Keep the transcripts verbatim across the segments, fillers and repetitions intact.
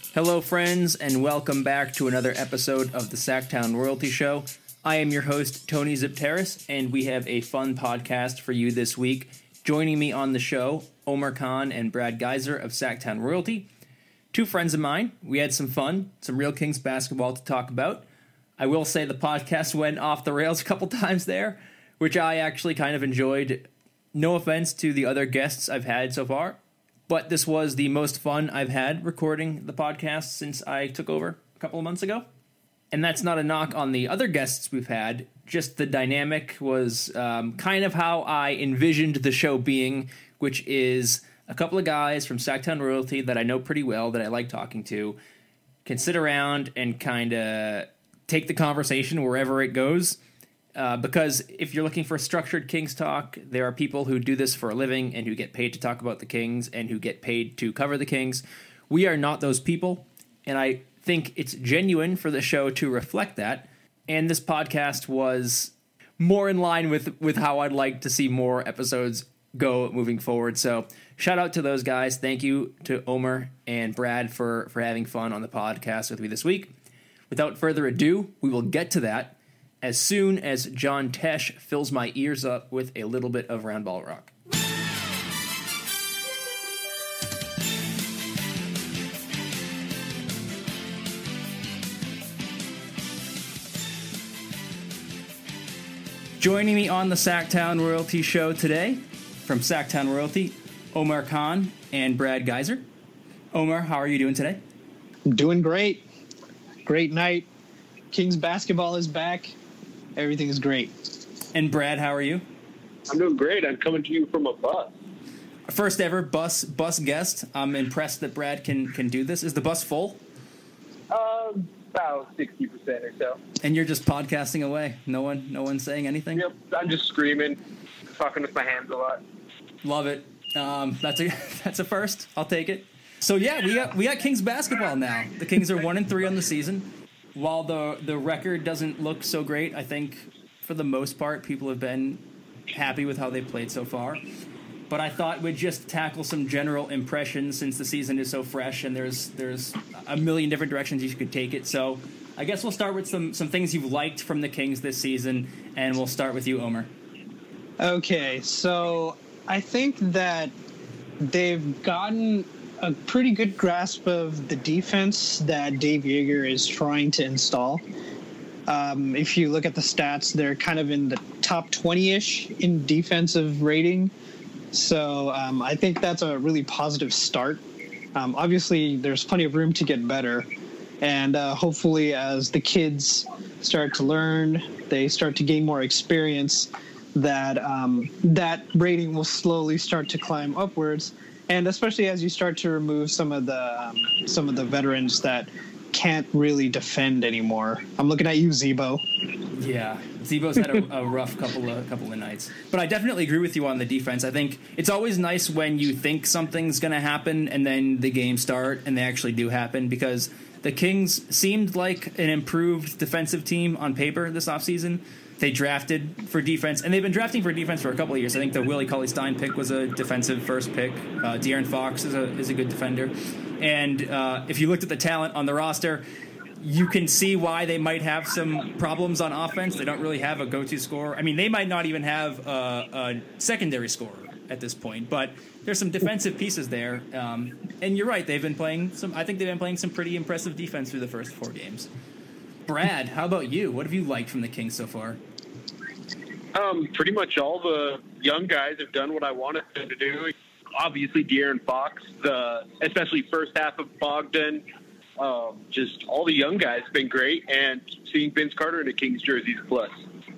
Hello, friends, and welcome back to another episode of the Sacktown Royalty Show. I am your host, Tony Zipteris, and we have a fun podcast for you this week. Joining me on the show, Omar Khan and Brad Geiser of Sacktown Royalty. Two friends of mine. We had some fun, some real Kings basketball to talk about. I will say the podcast went off the rails a couple times there, which I actually kind of enjoyed. No offense to the other guests I've had so far, but this was the most fun I've had recording the podcast since I took over a couple of months ago. And that's not a knock on the other guests we've had. Just the dynamic was um, kind of how I envisioned the show being, which is a couple of guys from Sacktown Royalty that I know pretty well, that I like talking to, can sit around and kind of take the conversation wherever it goes. Uh, because if you're looking for structured Kings talk, there are people who do this for a living and who get paid to talk about the Kings and who get paid to cover the Kings. We are not those people, and I think it's genuine for the show to reflect that. And this podcast was more in line with, with how I'd like to see more episodes go moving forward. So shout out to those guys. Thank you to Omar and Brad for, for having fun on the podcast with me this week. Without further ado, we will get to that as soon as John Tesh fills my ears up with a little bit of Round Ball Rock. Joining me on the Sacktown Royalty Show today, from Sacktown Royalty, Omar Khan and Brad Geiser. Omar, how are you doing today? Doing great. Great night. Kings basketball is back. Everything is great. And Brad, how are you? I'm doing great. I'm coming to you from a bus. First ever bus bus guest. I'm impressed that Brad can can do this. Is the bus full? Um, about sixty percent or so. And you're just podcasting away. No one, no one saying anything. Yep, I'm just screaming, talking with my hands a lot. Love it. Um, that's a that's a first. I'll take it. So yeah, we got we got Kings basketball now. The Kings are one and three on the season. While the the record doesn't look so great, I think for the most part people have been happy with how they played so far. But I thought we'd just tackle some general impressions since the season is so fresh and there's there's a million different directions you could take it. So I guess we'll start with some some things you've liked from the Kings this season, and we'll start with you, Omar. Okay, so I think that they've gotten a pretty good grasp of the defense that Dave Joerger is trying to install. Um, if you look at the stats, they're kind of in the top twenty-ish in defensive rating. So um, I think that's a really positive start. Um, obviously, there's plenty of room to get better. And uh, hopefully as the kids start to learn, they start to gain more experience, that um, that rating will slowly start to climb upwards. And especially as you start to remove some of the um, some of the veterans that can't really defend anymore. I'm looking at you, Zebo. Yeah, Zebo's had a, a rough couple of couple of nights. But I definitely agree with you on the defense. I think it's always nice when you think something's going to happen and then the games start and they actually do happen, because the Kings seemed like an improved defensive team on paper this offseason. They drafted for defense, and they've been drafting for defense for a couple of years. I think the Willie Cauley-Stein pick was a defensive first pick. Uh, De'Aaron Fox is a is a good defender. And uh, if you looked at the talent on the roster, you can see why they might have some problems on offense. They don't really have a go-to scorer. I mean, they might not even have a, a secondary scorer at this point, but there's some defensive pieces there. Um, and you're right, they've been playing some. I think they've been playing some pretty impressive defense through the first four games. Brad, how about you? What have you liked from the Kings so far? Um, pretty much all the young guys have done what I wanted them to do. Obviously, De'Aaron Fox, the especially first half of Bogdan. Um, just all the young guys have been great, and seeing Vince Carter in a Kings jersey is a plus.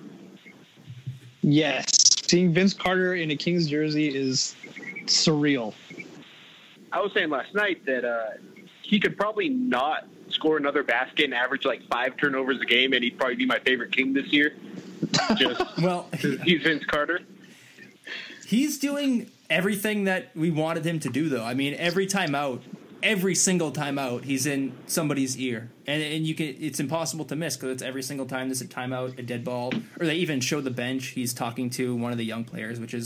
Yes, seeing Vince Carter in a Kings jersey is surreal. I was saying last night that uh, he could probably not score another basket and average like five turnovers a game, and he'd probably be my favorite King this year. Just well, he's Vince Carter. He's doing everything that we wanted him to do, though. I mean, every time out, every single time out, he's in somebody's ear, and and you can it's impossible to miss because it's every single time there's a timeout, a dead ball, or they even show the bench. He's talking to one of the young players, which is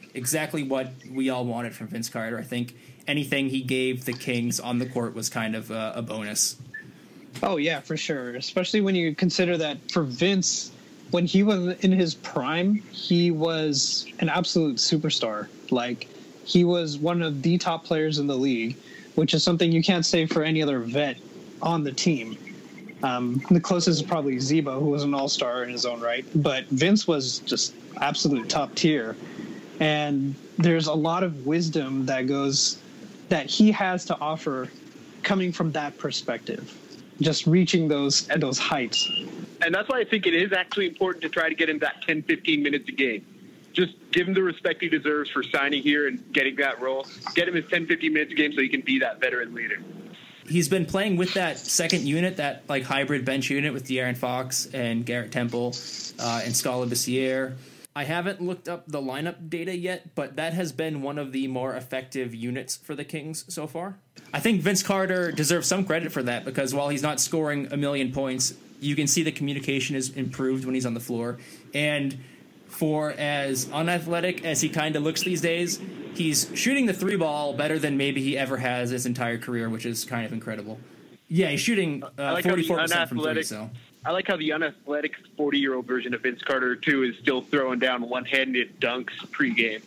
exactly what we all wanted from Vince Carter. I think anything he gave the Kings on the court was kind of a, a bonus. Oh, yeah, for sure. Especially when you consider that for Vince, when he was in his prime, he was an absolute superstar. Like, he was one of the top players in the league, which is something you can't say for any other vet on the team. Um, the closest is probably Zebo, who was an all-star in his own right. But Vince was just absolute top tier. And there's a lot of wisdom that goes that he has to offer coming from that perspective, just reaching those those heights. And that's why I think it is actually important to try to get him that ten, fifteen minutes a game. Just give him the respect he deserves for signing here and getting that role. Get him his ten, fifteen minutes a game so he can be that veteran leader. He's been playing with that second unit, that like hybrid bench unit with De'Aaron Fox and Garrett Temple uh, and Scala Bissiere. I haven't looked up the lineup data yet, but that has been one of the more effective units for the Kings so far. I think Vince Carter deserves some credit for that because while he's not scoring a million points, you can see the communication is improved when he's on the floor. And for as unathletic as he kind of looks these days, he's shooting the three ball better than maybe he ever has his entire career, which is kind of incredible. Yeah, he's shooting uh, like forty-four percent from three, so... I like how the unathletic forty-year-old version of Vince Carter, too, is still throwing down one-handed dunks pregame.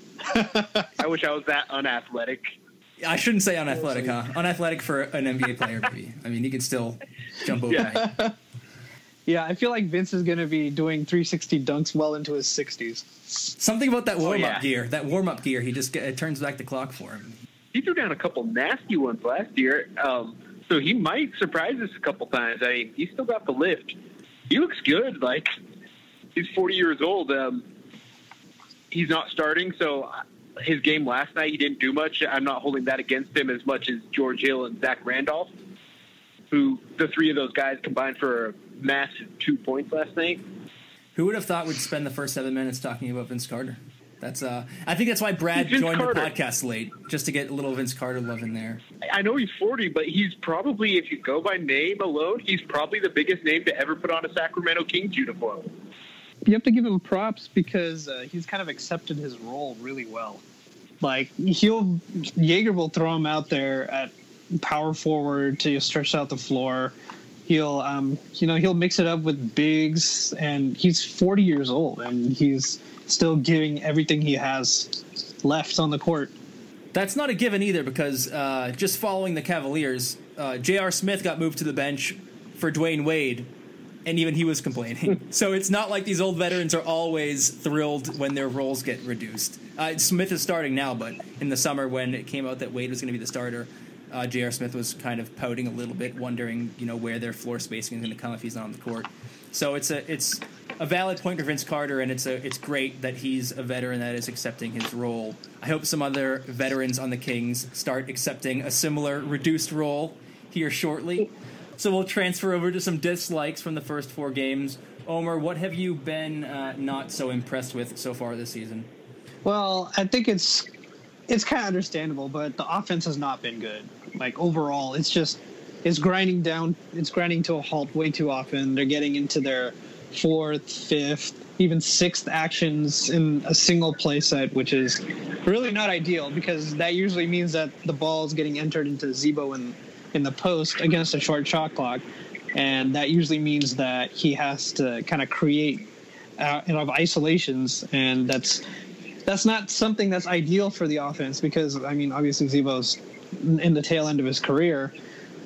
I wish I was that unathletic. I shouldn't say unathletic, huh? Unathletic for an N B A player, maybe. I mean, he can still jump over. Yeah. Yeah, I feel like Vince is going to be doing three sixty dunks well into his sixties. Something about that warm-up oh, yeah. gear. That warm-up gear, he just it turns back the clock for him. He threw down a couple nasty ones last year, um, so he might surprise us a couple times. I mean, he's still got the lift. He looks good. Like, he's forty years old. Um, he's not starting, so his game last night, he didn't do much. I'm not holding that against him as much as George Hill and Zach Randolph, who the three of those guys combined for a massive two points last night. Who would have thought we'd spend the first seven minutes talking about Vince Carter? That's uh, I think that's why Brad joined Carter. the podcast late, just to get a little Vince Carter love in there. I know he's forty, but he's probably, if you go by name alone, he's probably the biggest name to ever put on a Sacramento Kings uniform. You have to give him props because uh, he's kind of accepted his role really well. Like, he'll Jaeger will throw him out there at power forward to stretch out the floor. He'll, um, you know, he'll mix it up with bigs, and he's forty years old, and he's still giving everything he has left on the court. That's not a given either, because uh, just following the Cavaliers, uh, J R. Smith got moved to the bench for Dwayne Wade, and even he was complaining. So it's not like these old veterans are always thrilled when their roles get reduced. Uh, Smith is starting now, but in the summer when it came out that Wade was going to be the starter, uh, J R. Smith was kind of pouting a little bit, wondering, you know, where their floor spacing is going to come if he's not on the court. So it's a it's a valid point for Vince Carter, and it's a it's great that he's a veteran that is accepting his role. I hope some other veterans on the Kings start accepting a similar reduced role here shortly. So we'll transfer over to some dislikes from the first four games. Omer, what have you been uh, not so impressed with so far this season? Well, I think it's it's kind of understandable, but the offense has not been good. Like, overall, it's just it's grinding down. It's grinding to a halt way too often. They're getting into their fourth, fifth, even sixth actions in a single play set, which is really not ideal because that usually means that the ball is getting entered into Zebo in, in the post against a short shot clock. And that usually means that he has to kind of create uh, you know, isolations. And that's that's not something that's ideal for the offense because, I mean, obviously Zebo's in the tail end of his career.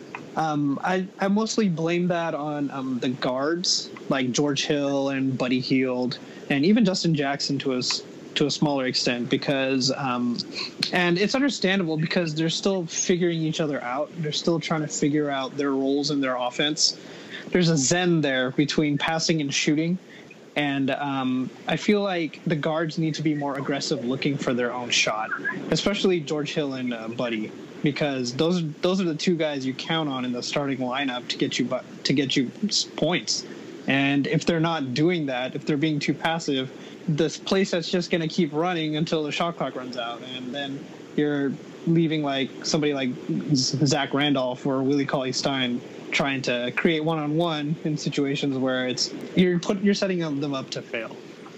Um, I, I mostly blame that on um, the guards like George Hill and Buddy Hield and even Justin Jackson to a, to a smaller extent because um, and it's understandable because they're still figuring each other out. They're still trying to figure out their roles in their offense. There's a zen there between passing and shooting. And um, I feel like the guards need to be more aggressive looking for their own shot, especially George Hill and uh, Buddy. Because those those are the two guys you count on in the starting lineup to get you to get you points, and if they're not doing that, if they're being too passive, this place that's just going to keep running until the shot clock runs out, and then you're leaving like somebody like Zach Randolph or Willie Cauley-Stein trying to create one-on-one in situations where it's you're put you're setting them up to fail.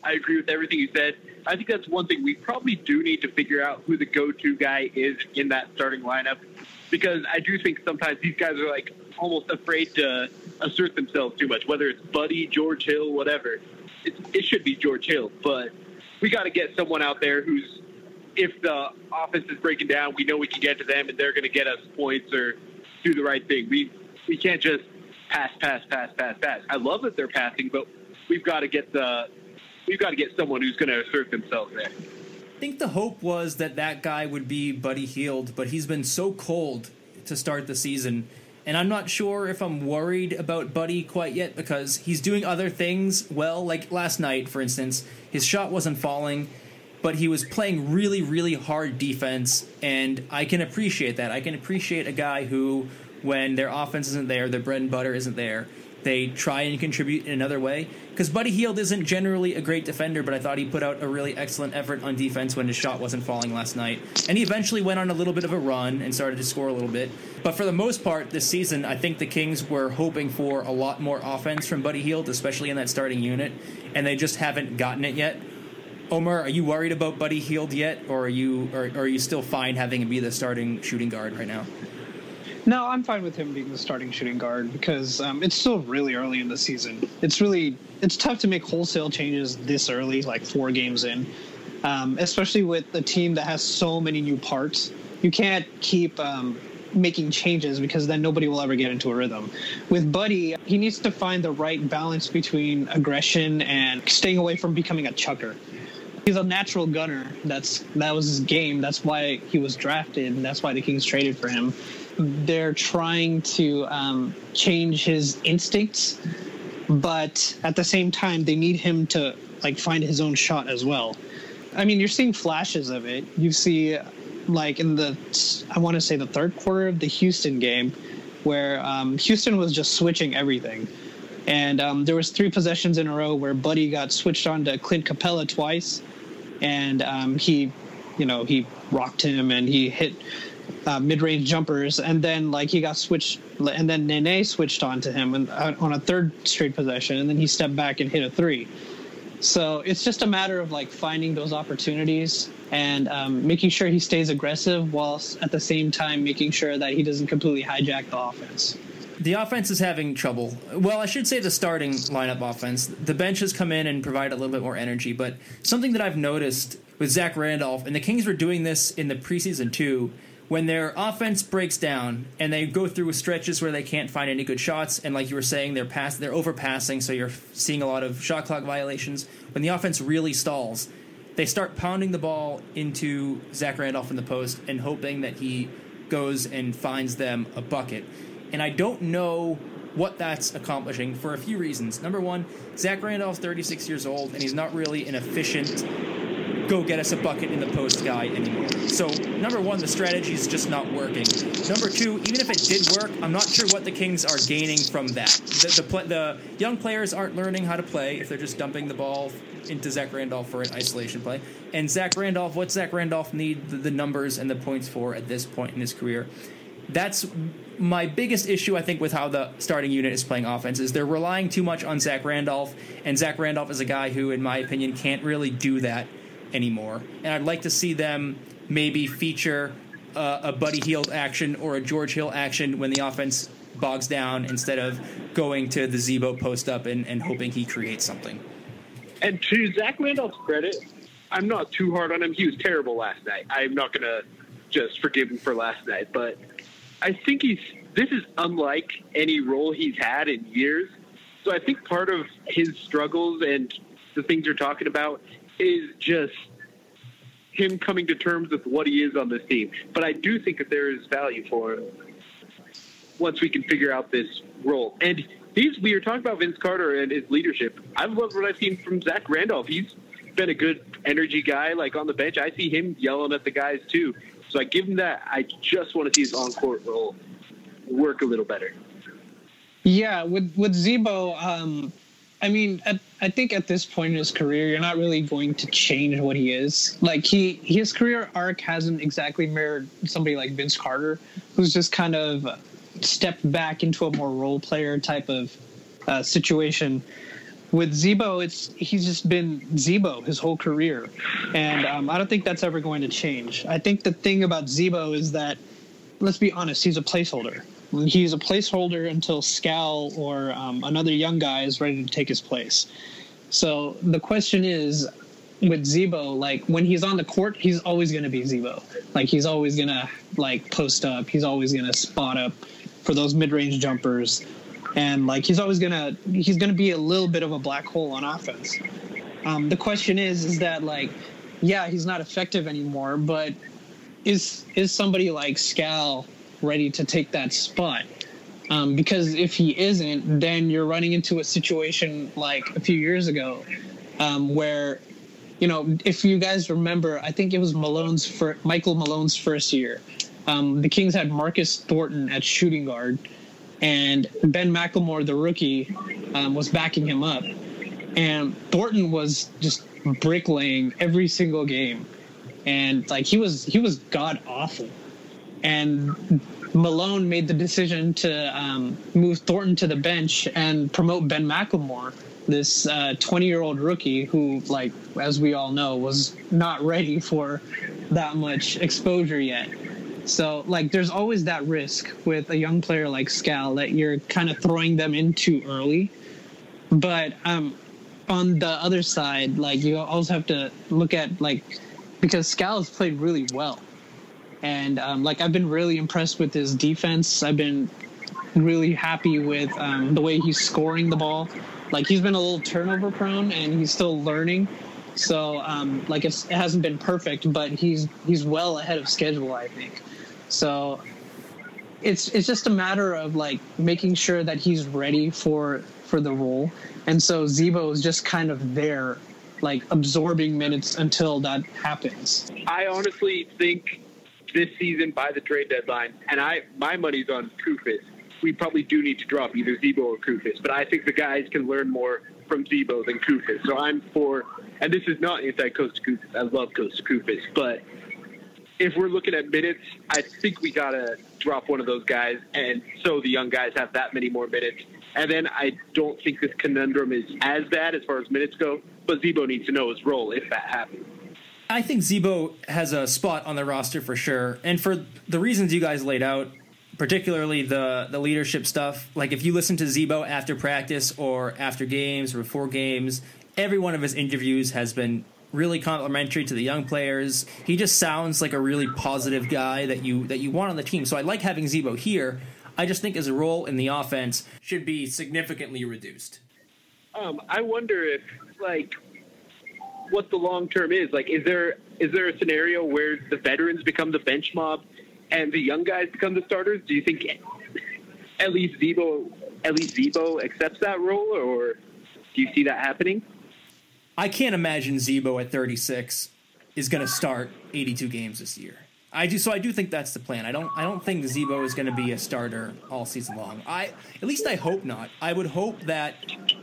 I agree with everything you said. I think that's one thing we probably do need to figure out who the go-to guy is in that starting lineup, because I do think sometimes these guys are like almost afraid to assert themselves too much, whether it's Buddy, George Hill, whatever. It, it should be George Hill, but we got to get someone out there who's, if the offense is breaking down, we know we can get to them and they're going to get us points or do the right thing. We we can't just pass, pass, pass, pass, pass. I love that they're passing, but we've got to get the we've got to get someone who's going to assert themselves there. I think the hope was that that guy would be Buddy Hield, but he's been so cold to start the season. And I'm not sure if I'm worried about Buddy quite yet, because he's doing other things well. Like last night, for instance, his shot wasn't falling, but he was playing really, really hard defense, and I can appreciate that. I can appreciate a guy who, when their offense isn't there, their bread and butter isn't there, they try and contribute in another way. Because Buddy Hield isn't generally a great defender, but I thought he put out a really excellent effort on defense when his shot wasn't falling last night. And he eventually went on a little bit of a run and started to score a little bit. But for the most part this season, I think the Kings were hoping for a lot more offense from Buddy Hield, especially in that starting unit, and they just haven't gotten it yet. Omar, are you worried about Buddy Hield yet, or are you or, or are you still fine having him be the starting shooting guard right now? No, I'm fine with him being the starting shooting guard because um, it's still really early in the season. It's really it's tough to make wholesale changes this early, like four games in, um, especially with a team that has so many new parts. You can't keep um, making changes because then nobody will ever get into a rhythm. With Buddy, he needs to find the right balance between aggression and staying away from becoming a chucker. He's a natural gunner. That's that was his game. That's why he was drafted, and that's why the Kings traded for him. They're trying to um, change his instincts, but at the same time, they need him to like find his own shot as well. I mean, you're seeing flashes of it. You see, like in the, I want to say the third quarter of the Houston game, where um, Houston was just switching everything. And um, there was three possessions in a row where Buddy got switched on to Clint Capella twice, and um, he, you know, he rocked him and he hit uh, mid-range jumpers, and then like he got switched, and then Nene switched on to him and, uh, on a third straight possession, and then he stepped back and hit a three. So it's just a matter of like finding those opportunities and um, making sure he stays aggressive, whilst at the same time making sure that he doesn't completely hijack the offense. The offense is having trouble. Well, I should say the starting lineup offense. The bench has come in and provided a little bit more energy, but something that I've noticed with Zach Randolph, and the Kings were doing this in the preseason too, when their offense breaks down and they go through stretches where they can't find any good shots, and like you were saying, they're pass, they're overpassing, so you're seeing a lot of shot clock violations. When the offense really stalls, they start pounding the ball into Zach Randolph in the post and hoping that he goes and finds them a bucket. And I don't know what that's accomplishing for a few reasons. Number one, Zach Randolph's thirty-six years old, and he's not really an efficient go get us a bucket in the post guy anymore. So, number one, the strategy is just not working. Number two, even if it did work, I'm not sure what the Kings are gaining from that. The, the, play, the young players aren't learning how to play if they're just dumping the ball into Zach Randolph for an isolation play. And Zach Randolph, what's Zach Randolph need the, the numbers and the points for at this point in his career? That's my biggest issue, I think, with how the starting unit is playing offense, is they're relying too much on Zach Randolph, and Zach Randolph is a guy who, in my opinion, can't really do that anymore. And I'd like to see them maybe feature uh, a Buddy Hield action or a George Hill action when the offense bogs down, instead of going to the Zebo post-up and, and hoping he creates something. And to Zach Randolph's credit, I'm not too hard on him. He was terrible last night. I'm not going to just forgive him for last night, but I think he's this is unlike any role he's had in years. So I think part of his struggles and the things you're talking about is just him coming to terms with what he is on this team. But I do think that there is value for him once we can figure out this role. And he's, we were talking about Vince Carter and his leadership. I've loved what I've seen from Zach Randolph. He's been a good energy guy, like on the bench. I see him yelling at the guys too. So I give him that. I just want to see his on-court role work a little better. Yeah, with with Zebo, um, I mean, at, I think at this point in his career, you're not really going to change what he is. Like he, his career arc hasn't exactly mirrored somebody like Vince Carter, who's just kind of stepped back into a more role player type of uh, situation. with Z-Bo, it's he's just been Z-Bo his whole career, and um, I don't think that's ever going to change. I think the thing about Z-Bo is that, let's be honest, he's a placeholder. He's a placeholder until Scal or um, another young guy is ready to take his place. So the question is, with Z-Bo, like when he's on the court, he's always going to be Z-Bo. Like he's always going to like post up. He's always going to spot up for those mid-range jumpers. And like he's always gonna he's gonna be a little bit of a black hole on offense. Um, the question is, is that like, yeah, he's not effective anymore, but is is somebody like Scal ready to take that spot? Um, because if he isn't, then you're running into a situation like a few years ago, um, where, you know, if you guys remember, I think it was Malone's for Michael Malone's first year. Um, the Kings had Marcus Thornton at shooting guard. And Ben McLemore, the rookie, um, was backing him up. And Thornton was just bricklaying every single game. And, like, he was he was god-awful. And Malone made the decision to um, move Thornton to the bench and promote Ben McLemore, this uh, twenty-year-old rookie who, like, as we all know, was not ready for that much exposure yet. So, like, there's always that risk with a young player like Scal that you're kind of throwing them in too early. But um, on the other side, like, you also have to look at, like, because Scal has played really well. And, um, like, I've been really impressed with his defense. I've been really happy with um, the way he's scoring the ball. Like, he's been a little turnover prone, and he's still learning. So, um, like, it's, it hasn't been perfect, but he's he's well ahead of schedule, I think. So it's it's just a matter of, like, making sure that he's ready for for the role. And so Z-Bo is just kind of there, like, absorbing minutes until that happens. I honestly think this season by the trade deadline, and I my money's on Koufos, we probably do need to drop either Z-Bo or Koufos. But I think the guys can learn more from Z-Bo than Koufos. So I'm for, and this is not anti-Kosta Koufos. I love Kosta Koufos, but if we're looking at minutes, I think we got to drop one of those guys, and so the young guys have that many more minutes. And then I don't think this conundrum is as bad as far as minutes go, but Z-Bo needs to know his role if that happens. I think Z-Bo has a spot on the roster for sure, and for the reasons you guys laid out, particularly the, the leadership stuff. Like, if you listen to Z-Bo after practice or after games or before games, every one of his interviews has been really complimentary to the young players. He just sounds like a really positive guy that you that you want on the team. So I like having Z-Bo here. I just think his role in the offense should be significantly reduced. Um, I wonder if, like, what the long term is. Like, is there is there a scenario where the veterans become the bench mob and the young guys become the starters? Do you think at least Z-Bo at least Z-Bo accepts that role, or do you see that happening? I can't imagine Z-Bo at thirty-six is going to start eighty-two games this year. I do, so I do think that's the plan. I don't, I don't think Z-Bo is going to be a starter all season long. I, at least I hope not. I would hope that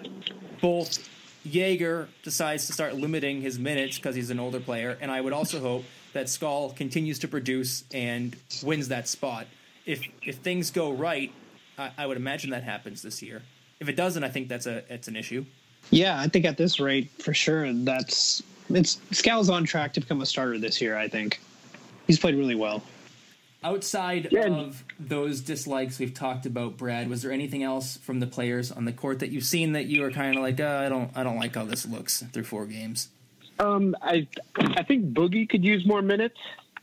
both Jaeger decides to start limiting his minutes because he's an older player, and I would also hope that Skal continues to produce and wins that spot. If if things go right, I, I would imagine that happens this year. If it doesn't, I think that's a it's an issue. Yeah, I think at this rate, for sure, that's it's Scal's on track to become a starter this year. I think he's played really well. Outside yeah. of those dislikes we've talked about, Brad, was there anything else from the players on the court that you've seen that you were kind of like, oh, I don't, I don't like how this looks through four games? Um, I, I think Boogie could use more minutes.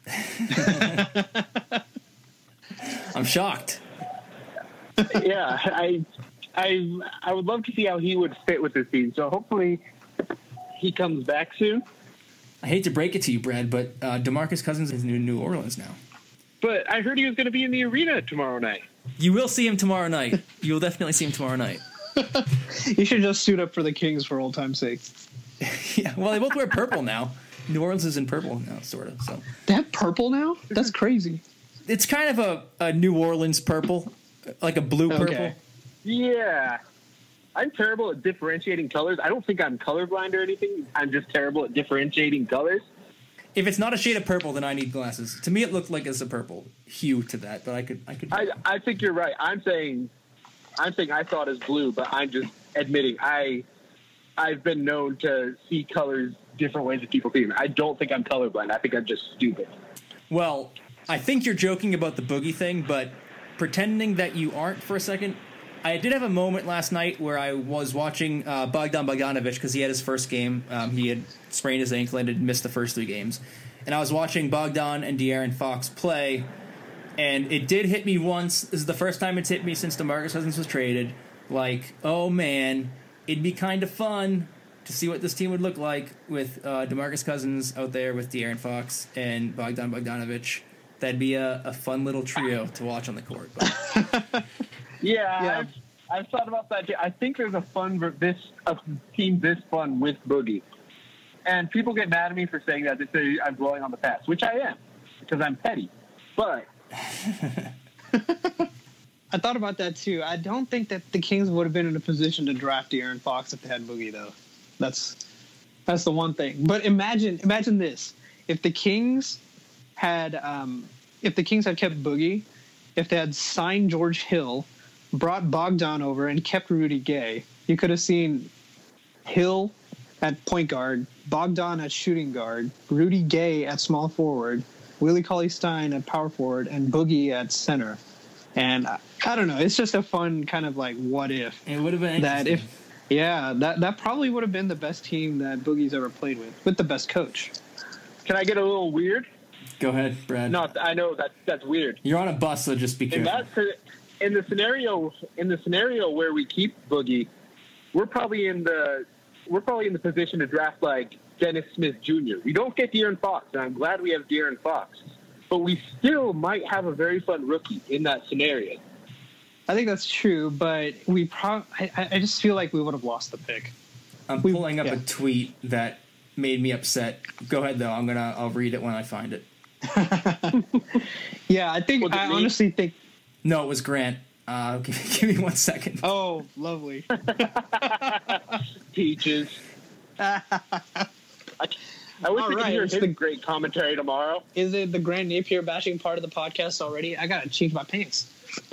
I'm shocked. Yeah, I, I, I would love to see how he would fit with this team. So hopefully, he comes back soon. I hate to break it to you, Brad, but uh, DeMarcus Cousins is in New Orleans now. But I heard he was going to be in the arena tomorrow night. You will see him tomorrow night. You will definitely see him tomorrow night. You should just suit up for the Kings for old time's sake. Yeah, well, they both wear purple now. New Orleans is in purple now, sort of. So they have purple now? That's crazy. It's kind of a, a New Orleans purple, like a blue purple. Okay. Yeah. I'm terrible at differentiating colors. I don't think I'm colorblind or anything. I'm just terrible at differentiating colors. If it's not a shade of purple, then I need glasses. To me, it looked like it's a purple hue to that, but I could, I could. I, I think you're right. I'm saying, I'm saying I thought it was blue, but I'm just admitting I, I've been known to see colors different ways that people see them. I don't think I'm colorblind. I think I'm just stupid. Well, I think you're joking about the boogie thing, but pretending that you aren't for a second, I did have a moment last night where I was watching uh, Bogdan Bogdanovic because he had his first game. Um, he had sprained his ankle and had missed the first three games. And I was watching Bogdan and De'Aaron Fox play, and it did hit me once. This is the first time it's hit me since DeMarcus Cousins was traded. Like, oh man, it'd be kind of fun to see what this team would look like with uh, DeMarcus Cousins out there with De'Aaron Fox and Bogdan Bogdanovic. That'd be a, a fun little trio to watch on the court. yeah, yeah. I've, I've thought about that too. I think there's a fun this a team this fun with Boogie, and people get mad at me for saying that. They say I'm dwelling on the past, which I am because I'm petty. But I thought about that too. I don't think that the Kings would have been in a position to draft De'Aaron Fox if they had Boogie, though. That's that's the one thing. But imagine imagine this: if the Kings had um, if the Kings had kept Boogie, if they had signed George Hill, brought Bogdan over, and kept Rudy Gay, you could have seen Hill at point guard, Bogdan at shooting guard, Rudy Gay at small forward, Willie Cauley-Stein at power forward, and Boogie at center. And I, I don't know. It's just a fun kind of like what if. It would have been that if. Yeah, that, that probably would have been the best team that Boogie's ever played with, with the best coach. Can I get a little weird? Go ahead, Brad. No, I know that that's weird. You're on a bus, so just be careful. In, that, in the scenario, in the scenario where we keep Boogie, we're probably in the we're probably in the position to draft like Dennis Smith Junior We don't get De'Aaron Fox, and I'm glad we have De'Aaron Fox, but we still might have a very fun rookie in that scenario. I think that's true, but we pro- I, I just feel like we would have lost the pick. I'm we, pulling up yeah. a tweet that made me upset. Go ahead, though. I'm gonna. I'll read it when I find it. yeah, I think. I mean? honestly think. No, it was Grant. Uh, give, give me one second. Oh, lovely. Peaches. I, I wish All we right, could hear his the, great commentary tomorrow. Is it the Grant Napier bashing part of the podcast already? I gotta change my pants.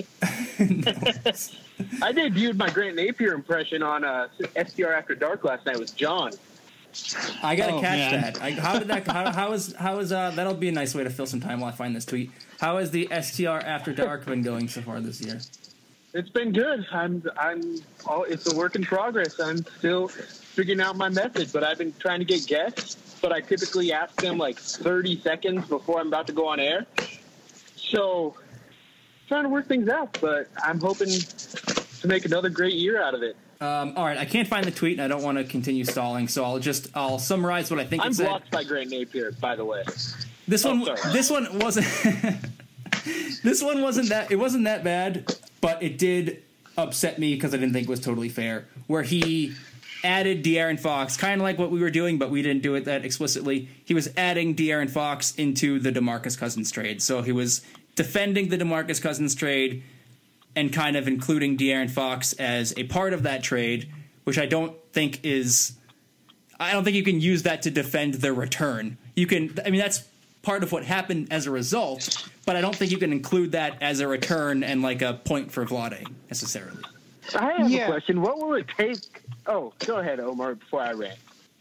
I debuted my Grant Napier impression on uh, S T R After Dark last night with John. I gotta oh, catch man. that. I, how did that? How, how is how is uh? That'll be a nice way to fill some time while I find this tweet. How has the S T R After Dark been going so far this year? It's been good. I'm I'm. Oh, it's a work in progress. I'm still figuring out my method, but I've been trying to get guests. But I typically ask them like thirty seconds before I'm about to go on air. So. Trying to work things out, but I'm hoping to make another great year out of it. Um, all right, I can't find the tweet, and I don't want to continue stalling, so I'll just I'll summarize what I think. I'm it said. blocked by Grant Napier, by the way. This oh, one, sorry. this one wasn't. This one wasn't that. It wasn't that bad, but it did upset me because I didn't think it was totally fair. Where he added De'Aaron Fox, kind of like what we were doing, but we didn't do it that explicitly. He was adding De'Aaron Fox into the DeMarcus Cousins trade, so he was defending the DeMarcus Cousins trade and kind of including De'Aaron Fox as a part of that trade, which I don't think is – I don't think you can use that to defend the return. You can – I mean, that's part of what happened as a result, but I don't think you can include that as a return and like a point for Vlade necessarily. I have yeah. a question. What will it take – oh, go ahead, Omar, before I rant.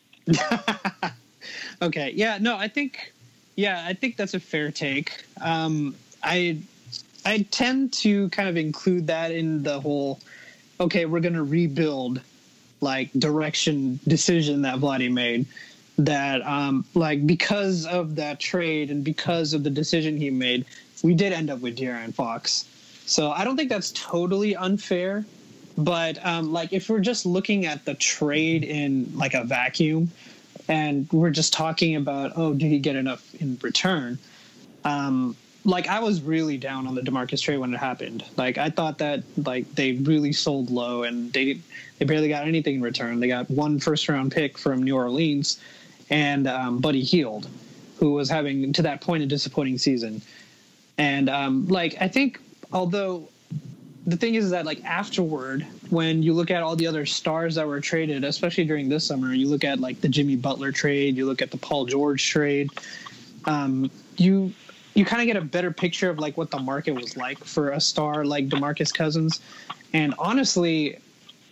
Okay. Yeah, no, I think – yeah, I think that's a fair take. Um I I tend to kind of include that in the whole, okay, we're going to rebuild, like, direction decision that Vladdy made. That, um, like, because of that trade and because of the decision he made, we did end up with De'Aaron Fox. So I don't think that's totally unfair. But, um, like, if we're just looking at the trade in, like, a vacuum and we're just talking about, oh, did he get enough in return? Um Like, I was really down on the DeMarcus trade when it happened. Like, I thought that, like, they really sold low, and they they barely got anything in return. They got one first-round pick from New Orleans and um, Buddy Hield, who was having, to that point, a disappointing season. And, um, like, I think, although the thing is that, like, afterward, when you look at all the other stars that were traded, especially during this summer, you look at, like, the Jimmy Butler trade, you look at the Paul George trade, um, you... you kind of get a better picture of like what the market was like for a star like DeMarcus Cousins. And honestly,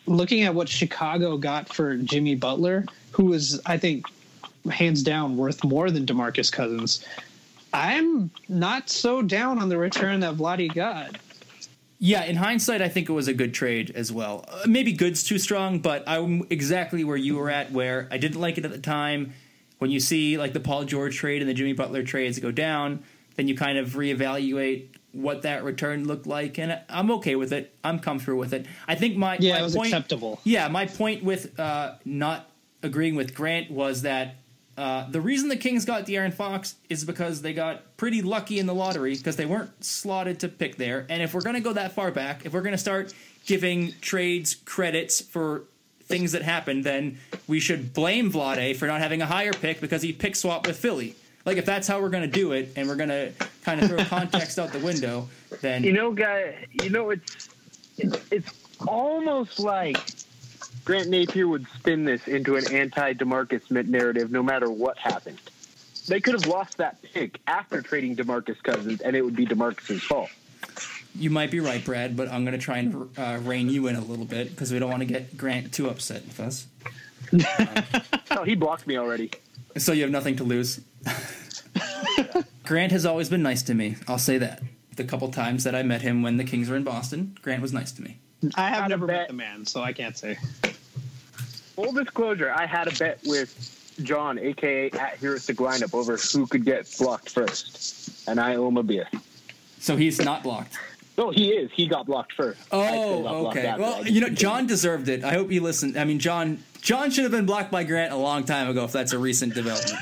looking at what Chicago got for Jimmy Butler, who was, I think, hands down worth more than DeMarcus Cousins, I'm not so down on the return that Vlade got. Yeah, in hindsight, I think it was a good trade as well. Uh, maybe good's too strong, but I'm exactly where you were at, where I didn't like it at the time. When you see like the Paul George trade and the Jimmy Butler trades go down, then you kind of reevaluate what that return looked like, and I'm okay with it. I'm comfortable with it. I think my yeah, my it was point, acceptable. Yeah, my point with uh, not agreeing with Grant was that uh, the reason the Kings got De'Aaron Fox is because they got pretty lucky in the lottery because they weren't slotted to pick there. And if we're going to go that far back, if we're going to start giving trades credits for things that happened, then we should blame Vlade for not having a higher pick because he pick swapped with Philly. Like, if that's how we're going to do it, and we're going to kind of throw context out the window, then... You know, guy, you know, it's, it's it's almost like Grant Napier would spin this into an anti-DeMarcus narrative no matter what happened. They could have lost that pick after trading DeMarcus Cousins, and it would be DeMarcus's fault. You might be right, Brad, but I'm going to try and uh, rein you in a little bit because we don't want to get Grant too upset with us. Um, oh, he blocked me already. So you have nothing to lose. Grant has always been nice to me. I'll say that. The couple times that I met him when the Kings were in Boston, Grant was nice to me. I have Had never a met bet. the man, so I can't say. Full disclosure, I had a bet with John, a k a at Heuristic Lineup, over who could get blocked first, and I owe him a beer. So he's not blocked. No, he is. He got blocked first. I still got Oh, blocked okay. after. Well, I you know, just John deserved it. I hope he listened. I mean, John John should have been blocked by Grant a long time ago if that's a recent development.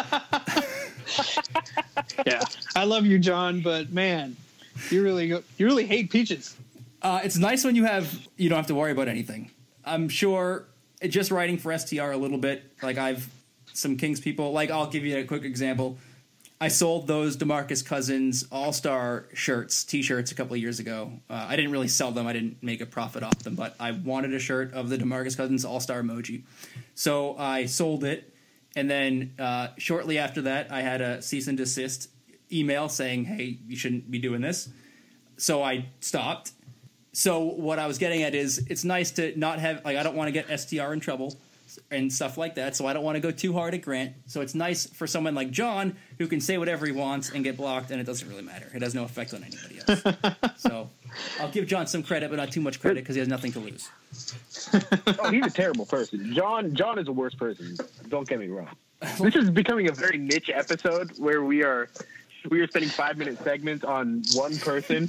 Yeah, I love you, John, but man, you really go, you really hate peaches. Uh, it's nice when you have you don't have to worry about anything. I'm sure it, just writing for S T R a little bit, like I've some Kings people, like I'll give you a quick example. I sold those DeMarcus Cousins All-Star shirts, T-shirts a couple of years ago. Uh, I didn't really sell them. I didn't make a profit off them, but I wanted a shirt of the DeMarcus Cousins All-Star emoji. So I sold it, and then uh, shortly after that, I had a cease and desist email saying, hey, you shouldn't be doing this. So I stopped. So what I was getting at is it's nice to not have, like, I don't want to get S T R in trouble and stuff like that, so I don't want to go too hard at Grant. So it's nice for someone like John who can say whatever he wants and get blocked, and it doesn't really matter. It has no effect on anybody else. So I'll give John some credit, but not too much credit because he has nothing to lose. Oh, he's a terrible person. John John is a worse person. Don't get me wrong. This is becoming a very niche episode where we are we are spending five minute segments on one person.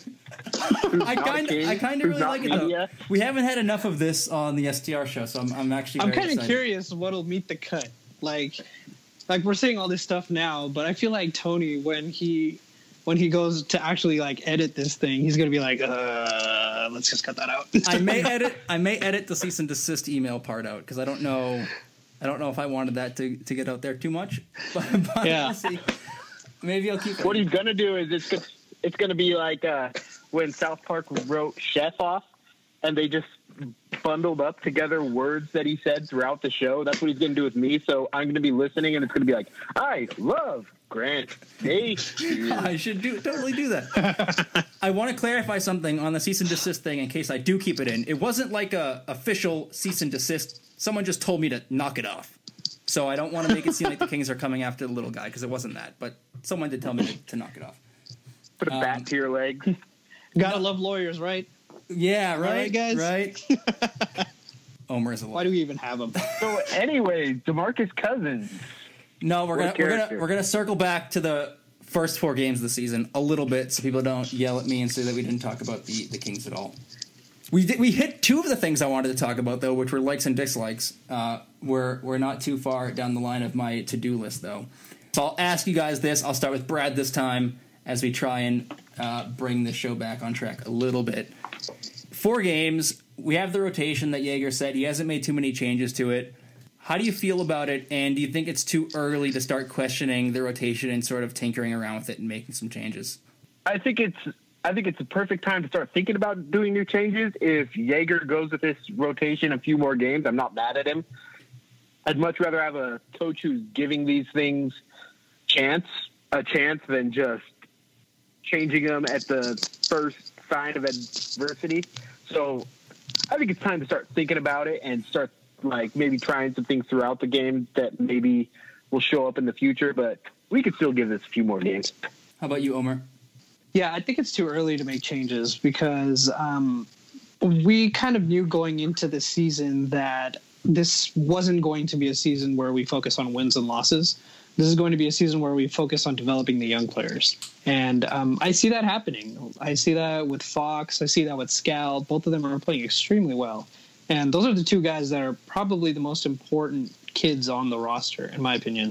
I kind of, I kind of really like it media. though. We haven't had enough of this on the S T R show, so I'm, I'm actually. I'm very kind of excited. curious what'll meet the cut. Like, like we're saying all this stuff now, but I feel like Tony, when he when he goes to actually like edit this thing, he's gonna be like, uh, let's just cut that out. I may edit. I may edit the cease and desist email part out because I don't know. I don't know if I wanted that to, to get out there too much. But, but Yeah. we'll see. Maybe I'll keep. What he's gonna do is it's gonna, it's gonna be like uh, when South Park wrote Chef off, and they just bundled up together words that he said throughout the show. That's what he's gonna do with me. So I'm gonna be listening, and it's gonna be like, I love Grant Napier. I should do totally do that. I want to clarify something on the cease and desist thing in case I do keep it in. It wasn't like a official cease and desist. Someone just told me to knock it off. So I don't want to make it seem like the Kings are coming after the little guy because it wasn't that. But someone did tell me to, to knock it off. Put a Um, bat to your leg. Gotta love lawyers, right? Yeah, right, right, guys? Right. Omer is a Why lawyer. do we even have them? So anyway, DeMarcus Cousins. No, we're What gonna we're gonna character? we're gonna circle back to the first four games of the season a little bit, so people don't yell at me and say that we didn't talk about the, the Kings at all. We did, we hit two of the things I wanted to talk about though, which were likes and dislikes. Uh, we're we're not too far down the line of my to do list though, so I'll ask you guys this. I'll start with Brad this time as we try and uh, bring the show back on track a little bit. Four games. We have the rotation that Jaeger said. He hasn't made too many changes to it. How do you feel about it, and do you think it's too early to start questioning the rotation and sort of tinkering around with it and making some changes? I think it's I think it's a perfect time to start thinking about doing new changes. If Jaeger goes with this rotation a few more games, I'm not mad at him. I'd much rather have a coach who's giving these things chance a chance than just changing them at the first sign of adversity. So I think it's time to start thinking about it and start like maybe trying some things throughout the game that maybe will show up in the future. But we could still give this a few more games. How about you, Omar? Yeah, I think it's too early to make changes because um, we kind of knew going into the season that this wasn't going to be a season where we focus on wins and losses. This is going to be a season where we focus on developing the young players. And um, I see that happening. I see that with Fox. I see that with Scal. Both of them are playing extremely well. And those are the two guys that are probably the most important kids on the roster, in my opinion.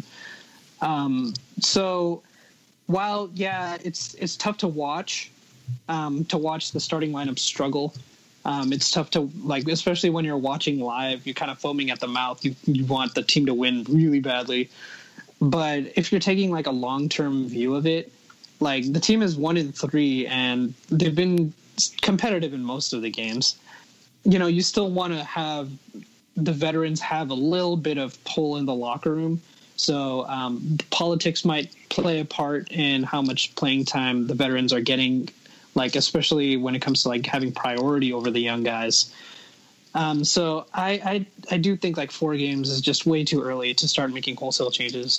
Um, so while, yeah, it's it's tough to watch, um, to watch the starting lineup struggle. Um, it's tough to, like, especially when you're watching live, you're kind of foaming at the mouth. You, you want the team to win really badly. But if you're taking, like, a long-term view of it, like, the team is one in three, and they've been competitive in most of the games. You know, you still want to have the veterans have a little bit of pull in the locker room. So um, politics might play a part in how much playing time the veterans are getting, like, especially when it comes to, like, having priority over the young guys. Um, so I, I I do think, like, four games is just way too early to start making wholesale changes.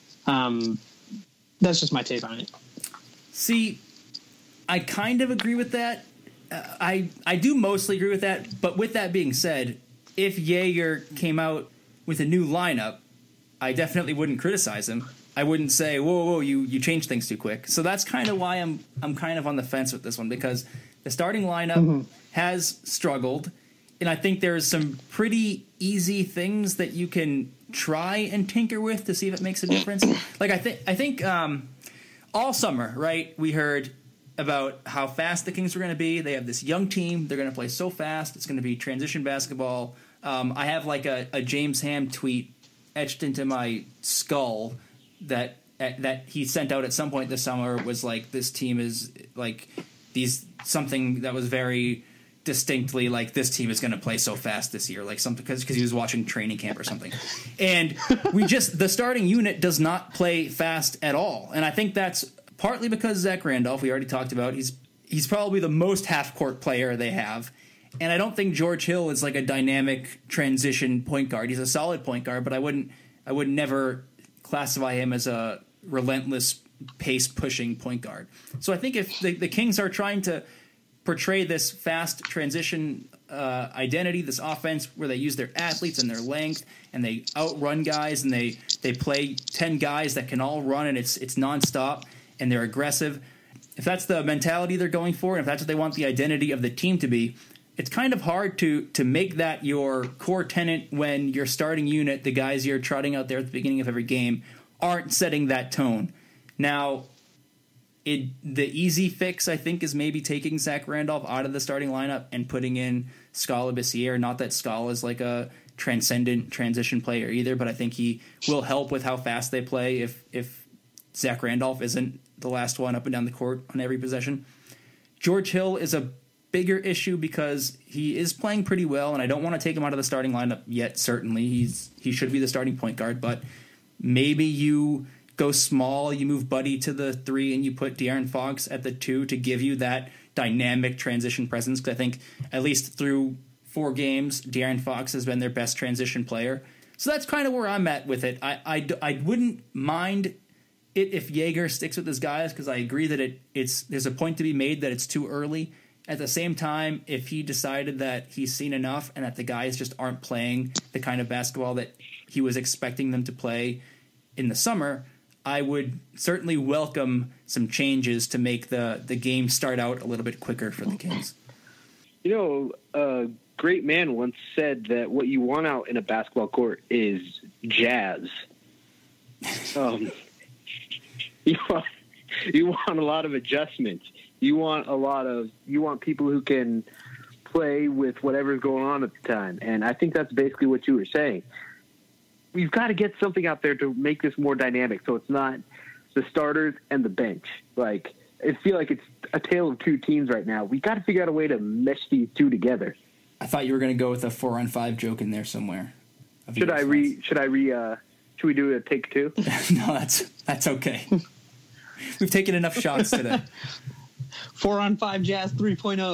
Um, that's just my take on it. See, I kind of agree with that. Uh, I I do mostly agree with that. But with that being said, if Jaeger came out with a new lineup, I definitely wouldn't criticize him. I wouldn't say, whoa, whoa, you, you changed things too quick. So that's kind of why I'm I'm kind of on the fence with this one, because the starting lineup mm-hmm. has struggled, and I think there's some pretty easy things that you can try and tinker with to see if it makes a difference. Like I think I think um, all summer, right, we heard about how fast the Kings were going to be. They have this young team. They're going to play so fast. It's going to be transition basketball. Um, I have like a, a James Ham tweet etched into my skull that that he sent out at some point this summer was like, this team is like these something that was very distinctly like, this team is going to play so fast this year, like something because because he was watching training camp or something. And we just the starting unit does not play fast at all. And I think that's partly because Zach Randolph, we already talked about, he's he's probably the most half court player they have. And I don't think George Hill is like a dynamic transition point guard. He's a solid point guard, but I wouldn't I would never classify him as a relentless pace-pushing point guard. So I think if the, the Kings are trying to portray this fast transition uh, identity, this offense where they use their athletes and their length and they outrun guys and they, they play ten guys that can all run and it's it's nonstop and they're aggressive, if that's the mentality they're going for and if that's what they want the identity of the team to be, it's kind of hard to to make that your core tenet when your starting unit, the guys you're trotting out there at the beginning of every game, aren't setting that tone. Now, it the easy fix, I think, is maybe taking Zach Randolph out of the starting lineup and putting in Skal Labissiere. Not that Skal is like a transcendent transition player either, but I think he will help with how fast they play if if Zach Randolph isn't the last one up and down the court on every possession. George Hill is a bigger issue because he is playing pretty well, and I don't want to take him out of the starting lineup yet, certainly. He's he should be the starting point guard, but maybe you go small, you move Buddy to the three, and you put De'Aaron Fox at the two to give you that dynamic transition presence, because I think at least through four games, De'Aaron Fox has been their best transition player. So that's kind of where I'm at with it. I, I, I wouldn't mind it if Jaeger sticks with his guys, because I agree that it it's there's a point to be made that it's too early. At the same time, if he decided that he's seen enough and that the guys just aren't playing the kind of basketball that he was expecting them to play in the summer, I would certainly welcome some changes to make the, the game start out a little bit quicker for the Kings. You know, a great man once said that what you want out in a basketball court is jazz. Um, you want, you want a lot of adjustments. You want a lot of you want people who can play with whatever's going on at the time. And I think that's basically what you were saying. We've got to get something out there to make this more dynamic, so it's not the starters and the bench. Like, I feel like it's a tale of two teams right now. We got to figure out a way to mesh these two together. I thought you were going to go with a four on five joke in there somewhere. Should I re? Should I re? Uh, should we do a take two? No, that's that's okay. We've taken enough shots today. Four on five Jazz three point oh.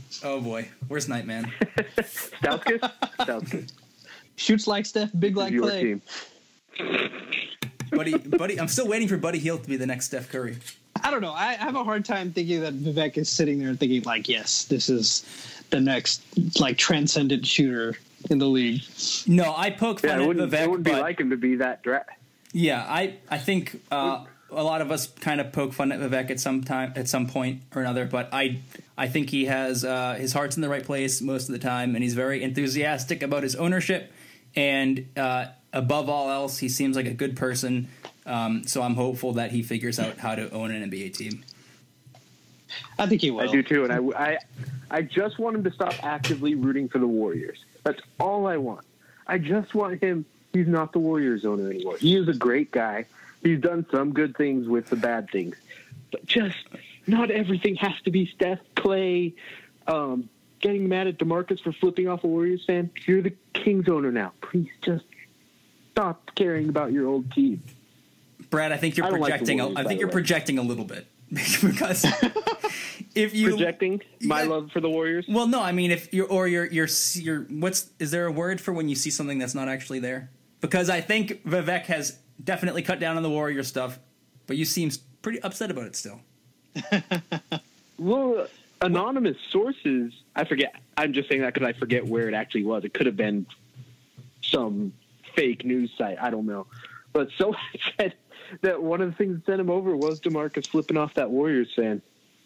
Oh boy, where's Nightman? Stauskas? Stauskas. Shoots like Steph, big like Your Clay. team. Buddy, buddy, I'm still waiting for Buddy Hield to be the next Steph Curry. I don't know. I have a hard time thinking that Vivek is sitting there thinking like, yes, this is the next like transcendent shooter in the league. No, I poke fun Yeah, at it wouldn't, Vivek, it wouldn't be but like him to be that draft. yeah, I I think uh, a lot of us kind of poke fun at Vivek at some time, at some point or another. But I I think he has uh, his heart's in the right place most of the time, and he's very enthusiastic about his ownership. And uh, above all else, he seems like a good person. Um, so I'm hopeful that he figures out how to own an N B A team. I think he will. I do too, and I, I, I just want him to stop actively rooting for the Warriors. That's all I want. I just want him. He's not the Warriors owner anymore. He is a great guy. He's done some good things with the bad things, but just not everything has to be Steph, Clay, um, getting mad at DeMarcus for flipping off a Warriors fan. You're the Kings owner now. Please just stop caring about your old team. Brad, I think you're I don't like the projecting. Warriors, a, I by think the you're way. projecting a little bit because if you Projecting my Yeah. love for the Warriors. well, no, I mean if you're or you're you're you're what's is there a word for when you see something that's not actually there? Because I think Vivek has definitely cut down on the Warrior stuff, but you seem pretty upset about it still. Well, anonymous sources, I forget. I'm just saying that because I forget where it actually was. It could have been some fake news site. I don't know. But so said that one of the things that sent him over was DeMarcus flipping off that Warriors fan.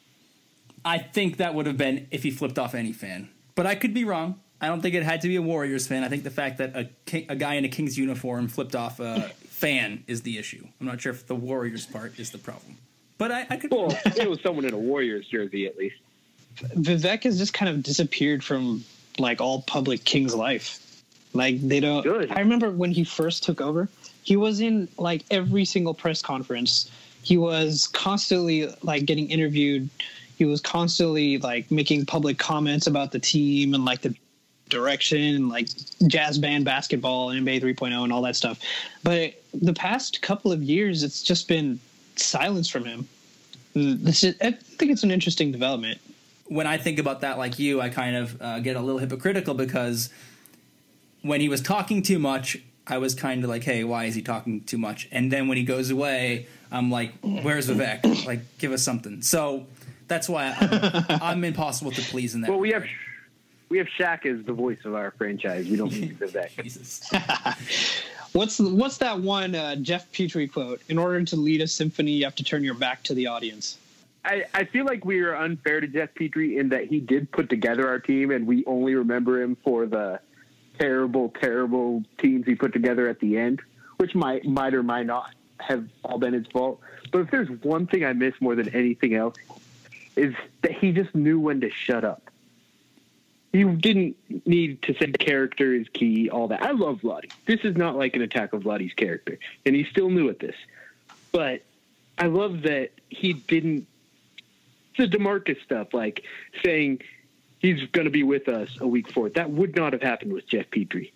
I think that would have been if he flipped off any fan, but I could be wrong. I don't think it had to be a Warriors fan. I think the fact that a King, a guy in a Kings uniform flipped off a fan is the issue. I'm not sure if the Warriors part is the problem, but I, I could. Well, it was someone in a Warriors jersey at least. Vivek has just kind of disappeared from like all public Kings life. Like they don't. Good. I remember when he first took over, he was in like every single press conference. He was constantly like getting interviewed. He was constantly like making public comments about the team and like the direction and like jazz band basketball and N B A three point oh and all that stuff. But the past couple of years, it's just been silence from him. This is, I think it's an interesting development. When I think about that, like you, I kind of uh, get a little hypocritical because when he was talking too much, I was kind of like, hey, why is he talking too much? And then when he goes away, I'm like, where's Vivek? Like, give us something. So that's why I'm, I'm impossible to please in that Well, we have regard. we have Shaq as the voice of our franchise. We don't need Vivek. Jesus. What's what's that one uh, Jeff Petrie quote? In order to lead a symphony, you have to turn your back to the audience. I, I feel like we are unfair to Jeff Petrie in that he did put together our team, and we only remember him for the terrible, terrible teams he put together at the end, which might might or might not have all been his fault. But if there's one thing I miss more than anything else, is that he just knew when to shut up. He didn't need to say character is key, all that. I love Vlade. This is not like an attack of Vlade's character, and he's still new at this. But I love that he didn't, the DeMarcus stuff, like saying he's going to be with us a week forward. That would not have happened with Jeff Petrie.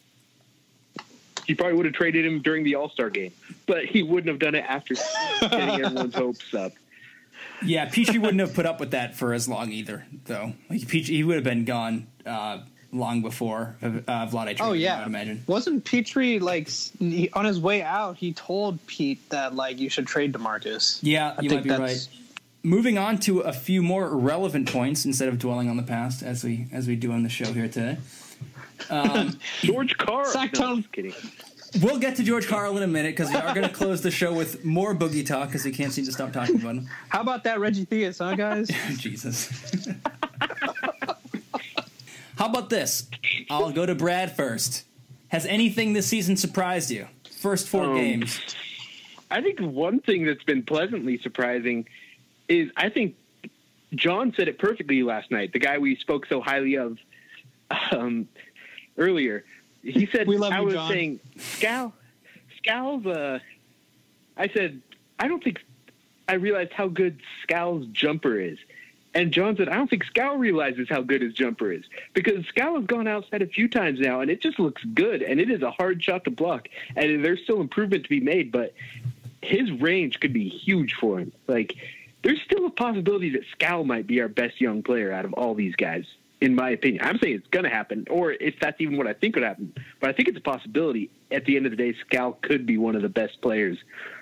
He probably would have traded him during the All-Star game, but he wouldn't have done it after getting everyone's hopes up. Yeah, Petrie wouldn't have put up with that for as long either, though. Like Petrie, he would have been gone uh, long before uh, Vlade traded Oh him, yeah, I would imagine. Wasn't Petrie like he, on his way out? He told Pete that like you should trade DeMarcus. Yeah, I you think might be that's- right. Moving on to a few more relevant points instead of dwelling on the past, as we as we do on the show here today. Um, George Carl. Sacktown. No, just kidding. we'll get to George Karl in a minute because we are going to close the show with more boogie talk because we can't seem to stop talking about him. How about that Reggie Theus, huh, guys? Jesus. How about this? I'll go to Brad first. Has anything this season surprised you? First four Um, games. I think one thing that's been pleasantly surprising is I think John said it perfectly last night. The guy we spoke so highly of um, earlier. He said, We love I you, was John. saying, Scal, Scal's, uh, I said, I don't think I realized how good Scal's jumper is. And John said, I don't think Scal realizes how good his jumper is because Scal has gone outside a few times now and it just looks good. And it is a hard shot to block. And there's still improvement to be made, but his range could be huge for him. Like there's still a possibility that Skal might be our best young player out of all these guys, in my opinion. I'm saying it's going to happen, or if that's even what I think would happen. But I think it's a possibility. At the end of the day, Skal could be one of the best players,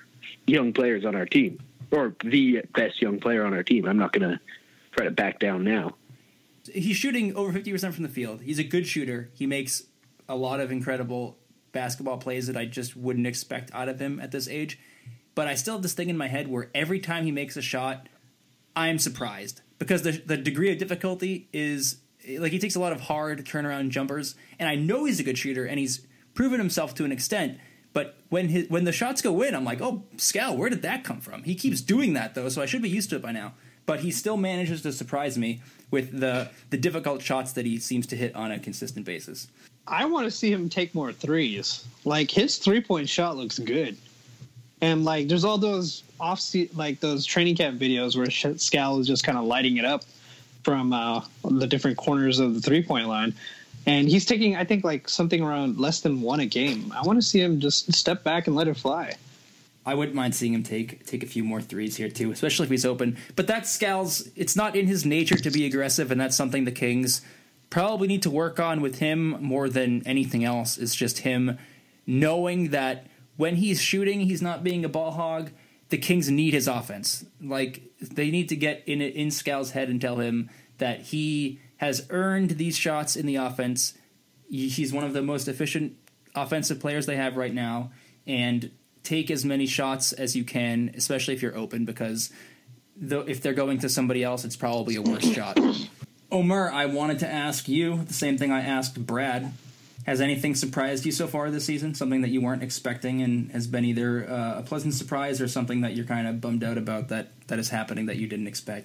young players on our team, or the best young player on our team. I'm not going to try to back down now. He's shooting over fifty percent from the field. He's a good shooter. He makes a lot of incredible basketball plays that I just wouldn't expect out of him at this age. But I still have this thing in my head where every time he makes a shot, I'm surprised. Because the the degree of difficulty is, like, he takes a lot of hard turnaround jumpers, and I know he's a good shooter, and he's proven himself to an extent. But when his, when the shots go in, I'm like, oh, Skal, where did that come from? He keeps doing that, though, so I should be used to it by now. But he still manages to surprise me with the the difficult shots that he seems to hit on a consistent basis. I want to see him take more threes. Like, his three-point shot looks good. And, like, there's all those off like those training camp videos where Skal is just kind of lighting it up from uh, the different corners of the three-point line. And he's taking, I think, like, something around less than one a game. I want to see him just step back and let it fly. I wouldn't mind seeing him take take a few more threes here, too, especially if he's open. But that's Skal's, it's not in his nature to be aggressive, and that's something the Kings probably need to work on with him more than anything else. It's just him knowing that when he's shooting, he's not being a ball hog. The Kings need his offense. Like, they need to get in in Skal's head and tell him that he has earned these shots in the offense. He's one of the most efficient offensive players they have right now, and take as many shots as you can, especially if you're open, because the, if they're going to somebody else, it's probably a worse shot. Omer, I wanted to ask you the same thing I asked Brad. Has anything surprised you so far this season? Something that you weren't expecting and has been either uh, a pleasant surprise or something that you're kind of bummed out about that, that is happening that you didn't expect?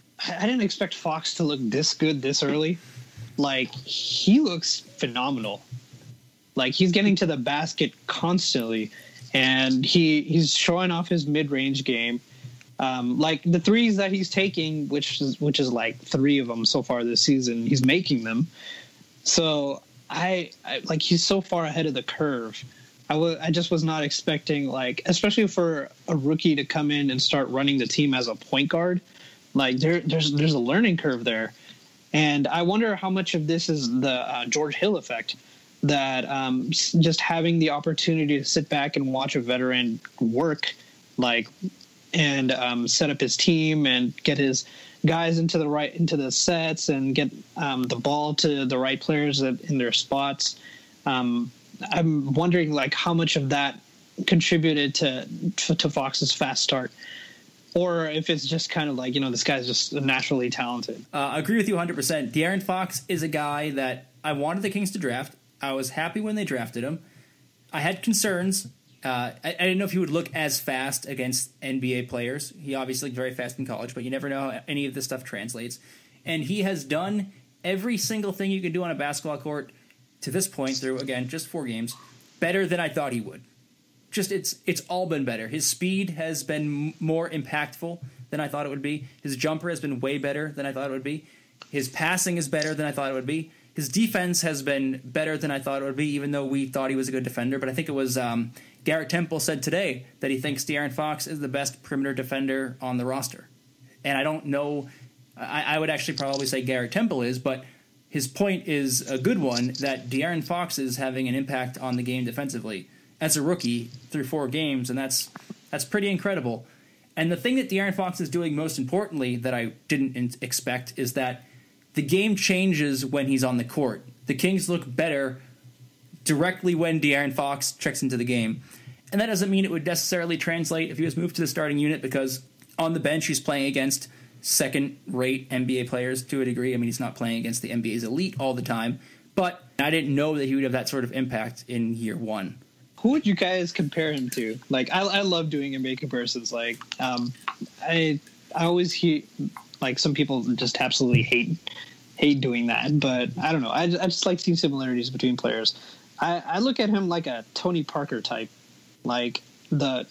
I didn't expect Fox to look this good this early. Like, he looks phenomenal. Like, he's getting to the basket constantly, and he he's showing off his mid-range game. Um, like, the threes that he's taking, which is, which is like three of them so far this season, he's making them. So I, I like he's so far ahead of the curve. I was I just was not expecting, like, especially for a rookie to come in and start running the team as a point guard. Like, there there's there's a learning curve there, and I wonder how much of this is the uh, George Hill effect, that um, just having the opportunity to sit back and watch a veteran work, like, and um, set up his team and get his guys into the right into the sets and get um, the ball to the right players in their spots. Um, I'm wondering, like, how much of that contributed to to, to Fox's fast start, or if it's just kind of like, you know, this guy's just naturally talented. Uh, I agree with you one hundred percent. De'Aaron Fox is a guy that I wanted the Kings to draft. I was happy when they drafted him. I had concerns. Uh, I, I didn't know if he would look as fast against N B A players. He obviously looked very fast in college, but you never know how any of this stuff translates. And he has done every single thing you can do on a basketball court to this point through, again, just four games, better than I thought he would. Just it's it's all been better. His speed has been m- more impactful than I thought it would be. His jumper has been way better than I thought it would be. His passing is better than I thought it would be. His defense has been better than I thought it would be, even though we thought he was a good defender. But I think it was um, Garrett Temple said today that he thinks De'Aaron Fox is the best perimeter defender on the roster. And I don't know, I, I would actually probably say Garrett Temple is, but his point is a good one, that De'Aaron Fox is having an impact on the game defensively as a rookie through four games, and that's that's pretty incredible. And the thing that De'Aaron Fox is doing most importantly that I didn't in- expect is that the game changes when he's on the court. The Kings look better directly when De'Aaron Fox checks into the game. And that doesn't mean it would necessarily translate if he was moved to the starting unit, because on the bench he's playing against second-rate N B A players to a degree. I mean, he's not playing against the N B A's elite all the time. But I didn't know that he would have that sort of impact in year one. Who would you guys compare him to? Like, I, I love doing N B A comparisons. Like, um, I I always hear, like, some people just absolutely hate hate doing that, but I don't know. I, I just like seeing similarities between players. I, I look at him like a Tony Parker type, like the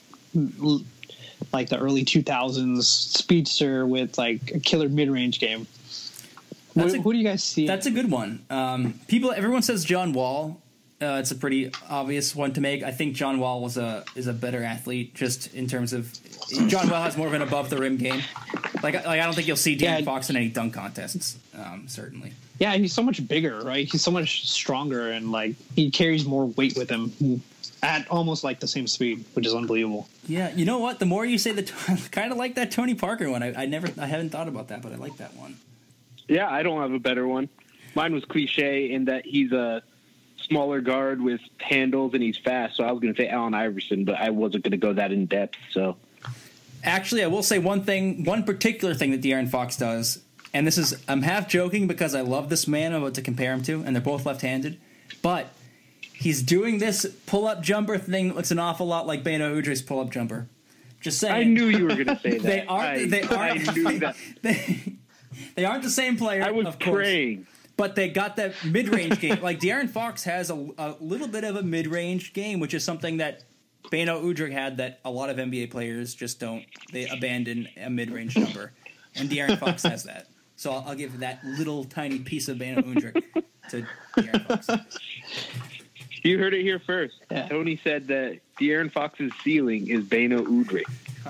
like the early two thousands speedster with, like, a killer mid range game. Who, A, who do you guys see? That's a good one. Um, people, everyone says John Wall. Uh, it's a pretty obvious one to make. I think John Wall was a is a better athlete, just in terms of John Wall has more of an above the rim game. Like, like I don't think you'll see De'Aaron Yeah. Fox in any dunk contests. Um, certainly. Yeah, he's so much bigger, right? He's so much stronger, and like he carries more weight with him at almost like the same speed, which is unbelievable. Yeah, you know what? The more you say the, I kind of like that Tony Parker one. I, I never, I haven't thought about that, but I like that one. Yeah, I don't have a better one. Mine was cliche in that he's a smaller guard with handles and he's fast. So I was going to say Allen Iverson, but I wasn't going to go that in depth. So actually, I will say one thing, one particular thing that De'Aaron Fox does, and this is, I'm half joking because I love this man I'm about to compare him to, and they're both left-handed, but he's doing this pull-up jumper thing that looks an awful lot like Beno Udrih's pull-up jumper. Just saying. I knew you were going to say that. They aren't. I, they I aren't. knew that. They, they aren't the same player. I was of course, praying. but they got that mid-range game. Like De'Aaron Fox has a, a little bit of a mid-range game, which is something that Beno Udrih had that a lot of N B A players just don't. They abandon a mid-range jumper, and De'Aaron Fox has that. So I'll, I'll give that little tiny piece of Beno Udrih to De'Aaron Fox. You heard it here first. Yeah. Tony said that De'Aaron Fox's ceiling is Beno Udrih.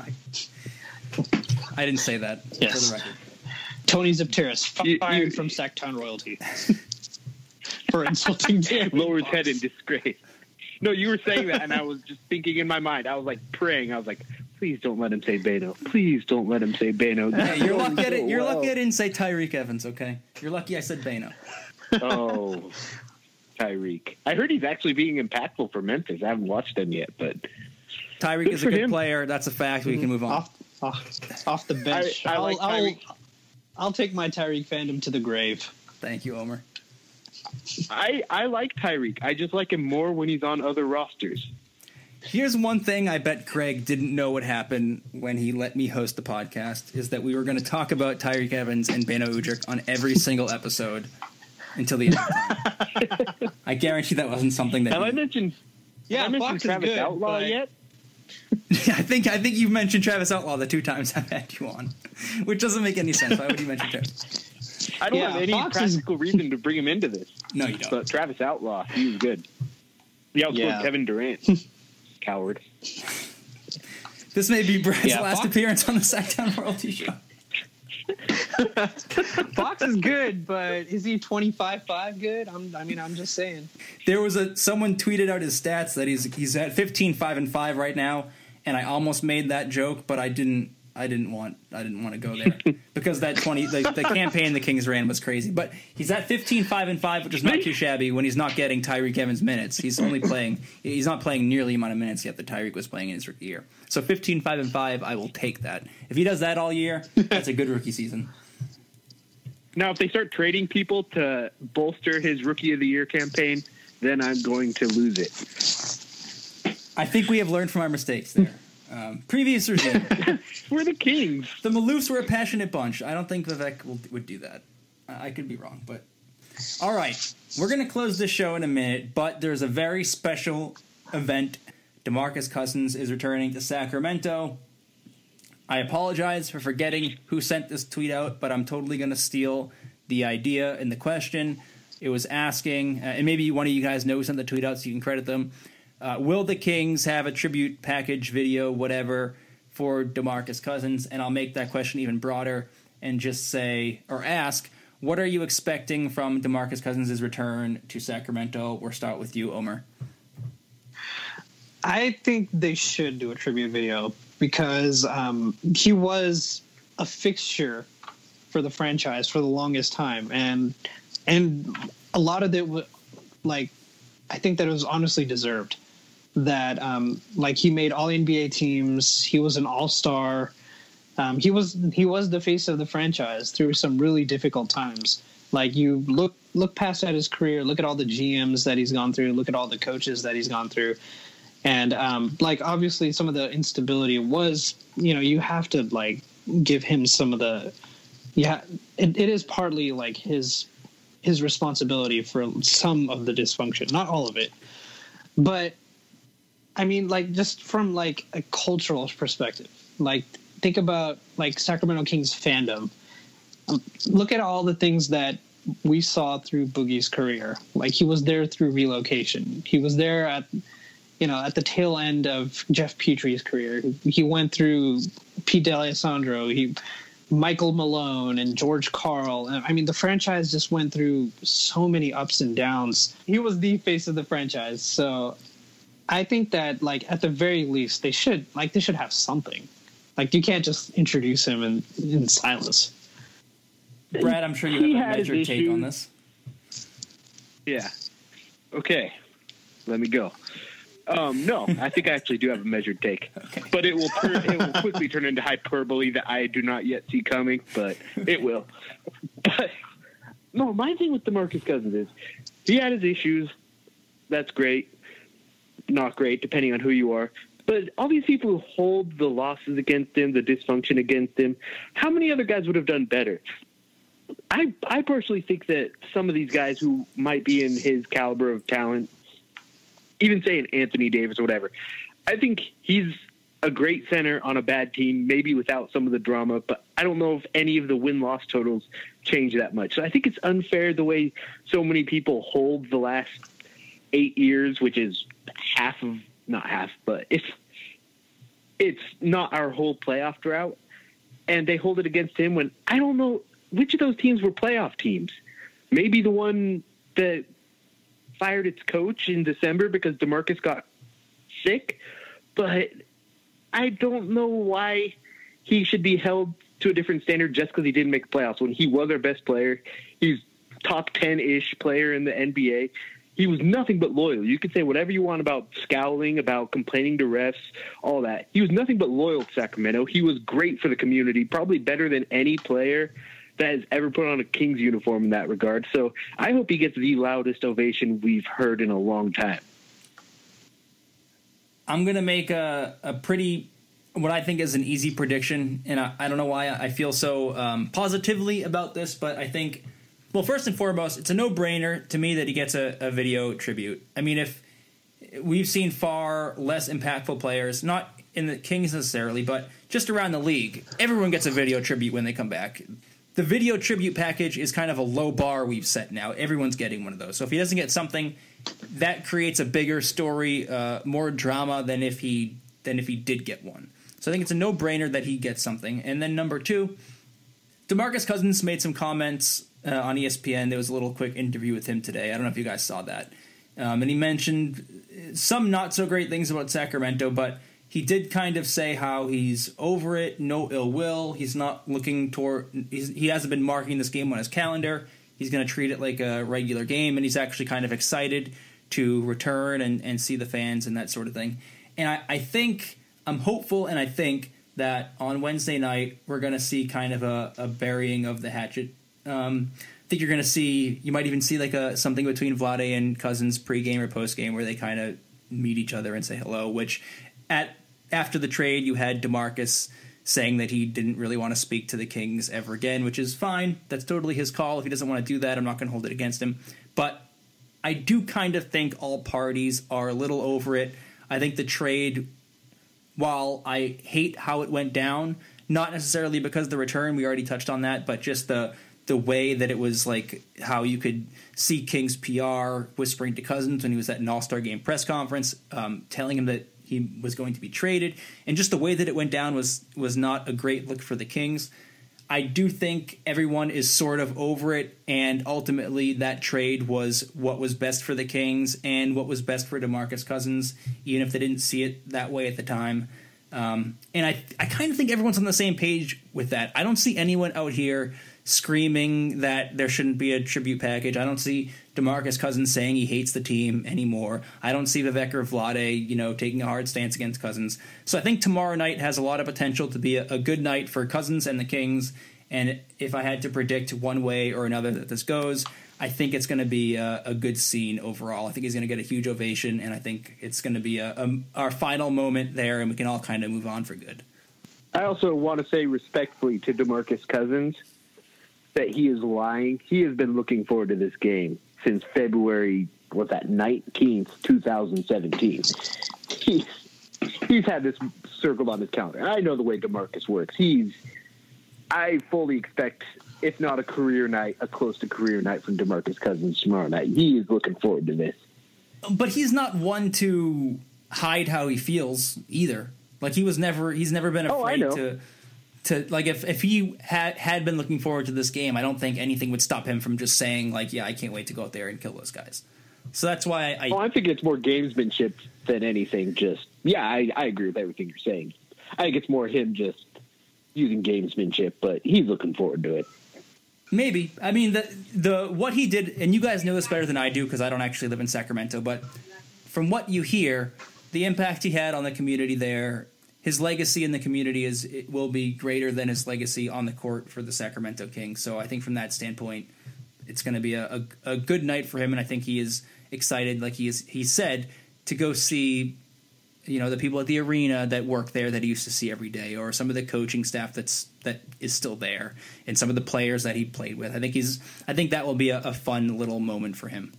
I didn't say that Yes. for the record. Tony Zipteris You- fired you- from Sacktown royalty for insulting De'Aaron Lower his Fox. head in disgrace. No, you were saying that, and I was just thinking in my mind. I was like praying. I was like, please don't let him say Beno. Please don't let him say Beno. Hey, you're lucky. I didn't, you're Whoa. lucky I didn't say Tyreek Evans. Okay, you're lucky I said Beno. Oh, Tyreek. I heard he's actually being impactful for Memphis. I haven't watched him yet, but Tyreek Good is a for good him. player. That's a fact. We can move on. Off, off, off the bench. I- I I'll, like I'll, Tyreek. I'll take my Tyreek fandom to the grave. Thank you, Omer. I, I like Tyreek. I just like him more when he's on other rosters. Here's one thing I bet Craig didn't know would happen when he let me host the podcast is that we were going to talk about Tyreek Evans and Beno Udrih on every single episode until the end of time. I guarantee that wasn't something that Have I you- mentioned, Yeah, have I mentioned Fox is Travis good, Outlaw but- yet? I think I think you've mentioned Travis Outlaw the two times I've had you on, which doesn't make any sense. Why would you mention Travis? I don't Yeah, have any Fox is- practical reason to bring him into this. No, you don't. But Travis Outlaw, he was good. He outscored Yeah. Kevin Durant. Coward. This may be Brad's Yeah, last Fox- appearance on the Sacktown Royalty Show. Fox is good, but is he twenty-five five good? I'm, I mean, I'm just saying. There was a someone tweeted out his stats that he's he's at fifteen five and five right now, and I almost made that joke, but I didn't. I didn't want. I didn't want to go there because that twenty the, the campaign the Kings ran was crazy. But he's at fifteen five and five, which is not too shabby when he's not getting Tyreek Evans minutes. He's only playing. He's not playing nearly the amount of minutes yet that Tyreek was playing in his rookie year. So fifteen five and five, I will take that. If he does that all year, that's a good rookie season. Now, if they start trading people to bolster his Rookie of the Year campaign, then I'm going to lose it. I think we have learned from our mistakes there. Um, previous regime. We're the Kings. The Maloofs were a passionate bunch. I don't think Vivek will, would do that. I, I could be wrong, but all right. We're going to close this show in a minute, but there's a very special event. DeMarcus Cousins is returning to Sacramento. I apologize for forgetting who sent this tweet out, but I'm totally going to steal the idea and the question. It was asking, uh, and maybe one of you guys know who sent the tweet out, so you can credit them. Uh, will the Kings have a tribute package video, whatever, for DeMarcus Cousins? And I'll make that question even broader and just say, or ask, what are you expecting from DeMarcus Cousins' return to Sacramento? We'll start with you, Omer. I think they should do a tribute video because um, he was a fixture for the franchise for the longest time, and and a lot of it was like I think that it was honestly deserved. That um, like he made all N B A teams, he was an all-star. Um, he was he was the face of the franchise through some really difficult times. Like you look look past at his career, look at all the G Ms that he's gone through, look at all the coaches that he's gone through. And, um, like, obviously some of the instability was, you know, you have to, like, give him some of the – yeah, it, it is partly, like, his his responsibility for some of the dysfunction, not all of it. But, I mean, like, just from, like, a cultural perspective, like, think about, like, Sacramento Kings fandom. Um, look at all the things that we saw through Boogie's career. Like, he was there through relocation. He was there at, you know, at the tail end of Jeff Petrie's career. He went through Pete D'Alessandro, he, Michael Malone, and George Karl. I mean, the franchise just went through so many ups and downs. He was the face of the franchise. So I think that, like, at the very least, they should, like, they should have something. Like, you can't just introduce him in, in silence. Brad, I'm sure you have a measured take on this. Yeah. Okay. Let me go. Um, no, I think I actually do have a measured take, okay. But it will turn, it will quickly turn into hyperbole that I do not yet see coming, but it will. But no, my thing with DeMarcus Cousins is he had his issues. That's great. Not great, depending on who you are. But all these people who hold the losses against him, the dysfunction against him, how many other guys would have done better? I I personally think that some of these guys who might be in his caliber of talent, even saying Anthony Davis or whatever, I think he's a great center on a bad team, maybe without some of the drama, but I don't know if any of the win-loss totals change that much. So I think it's unfair the way so many people hold the last eight years, which is half of, not half, but it's, it's not our whole playoff drought, and they hold it against him when I don't know which of those teams were playoff teams. Maybe the one that fired its coach in December because DeMarcus got sick, but I don't know why he should be held to a different standard just because he didn't make the playoffs when he was our best player. He's top ten-ish player in the N B A. He was nothing but loyal. You could say whatever you want about scowling, about complaining to refs, all that. He was nothing but loyal to Sacramento. He was great for the community, probably better than any player that has ever put on a Kings uniform in that regard. So I hope he gets the loudest ovation we've heard in a long time. I'm going to make a, a pretty, what I think is an easy prediction, and I, I don't know why I feel so um, positively about this, but I think, well, first and foremost, it's a no-brainer to me that he gets a, a video tribute. I mean, if we've seen far less impactful players, not in the Kings necessarily, but just around the league, everyone gets a video tribute when they come back. The video tribute package is kind of a low bar we've set now. Everyone's getting one of those. So if he doesn't get something, that creates a bigger story, uh, more drama than if he than if he did get one. So I think it's a no-brainer that he gets something. And then number two, DeMarcus Cousins made some comments uh, on E S P N. There was a little quick interview with him today. I don't know if you guys saw that. Um, and he mentioned some not-so-great things about Sacramento, but he did kind of say how he's over it, no ill will. He's not looking toward. He's, he hasn't been marking this game on his calendar. He's going to treat it like a regular game, and he's actually kind of excited to return and, and see the fans and that sort of thing. And I, I think I'm hopeful, and I think that on Wednesday night we're going to see kind of a, a burying of the hatchet. Um, I think you're going to see. You might even see like a something between Vlade and Cousins pregame or postgame where they kind of meet each other and say hello. Which at After the trade, you had DeMarcus saying that he didn't really want to speak to the Kings ever again, which is fine. That's totally his call. If he doesn't want to do that, I'm not going to hold it against him. But I do kind of think all parties are a little over it. I think the trade, while I hate how it went down, not necessarily because of the return, we already touched on that, but just the the way that it was, like how you could see Kings P R whispering to Cousins when he was at an All-Star Game press conference, um, telling him that he was going to be traded, and just the way that it went down was was not a great look for the Kings. I do think everyone is sort of over it, and ultimately that trade was what was best for the Kings and what was best for DeMarcus Cousins, even if they didn't see it that way at the time. Um, and I, I kind of think everyone's on the same page with that. I don't see anyone out here screaming that there shouldn't be a tribute package. I don't see DeMarcus Cousins saying he hates the team anymore. I don't see Vivek or Vlade, you know, taking a hard stance against Cousins. So I think tomorrow night has a lot of potential to be a, a good night for Cousins and the Kings. And if I had to predict one way or another that this goes, I think it's going to be a, a good scene overall. I think he's going to get a huge ovation, and I think it's going to be a, a, our final moment there, and we can all kind of move on for good. I also want to say respectfully to DeMarcus Cousins that he is lying. He has been looking forward to this game since February, what's that, nineteenth, twenty seventeen. He's, he's had this circled on his calendar. And I know the way DeMarcus works. He's, I fully expect if not a career night, a close to career night from DeMarcus Cousins tomorrow night. He is looking forward to this. But he's not one to hide how he feels either. Like, he was never, he's never been Oh, I afraid know. to, to, like, if, if he had, had been looking forward to this game, I don't think anything would stop him from just saying, like, yeah, I can't wait to go out there and kill those guys. So that's why I... Oh, I think it's more gamesmanship than anything. Just, yeah, I, I agree with everything you're saying. I think it's more him just using gamesmanship, but he's looking forward to it. Maybe. I mean, the the what he did, and you guys know this better than I do because I don't actually live in Sacramento, but from what you hear, the impact he had on the community there, his legacy in the community is it will be greater than his legacy on the court for the Sacramento Kings. So I think from that standpoint, it's going to be a, a, a good night for him, and I think he is excited, like he is he said, to go see, you know, the people at the arena that work there that he used to see every day, or some of the coaching staff that's that is still there, and some of the players that he played with. I think he's I think that will be a, a fun little moment for him.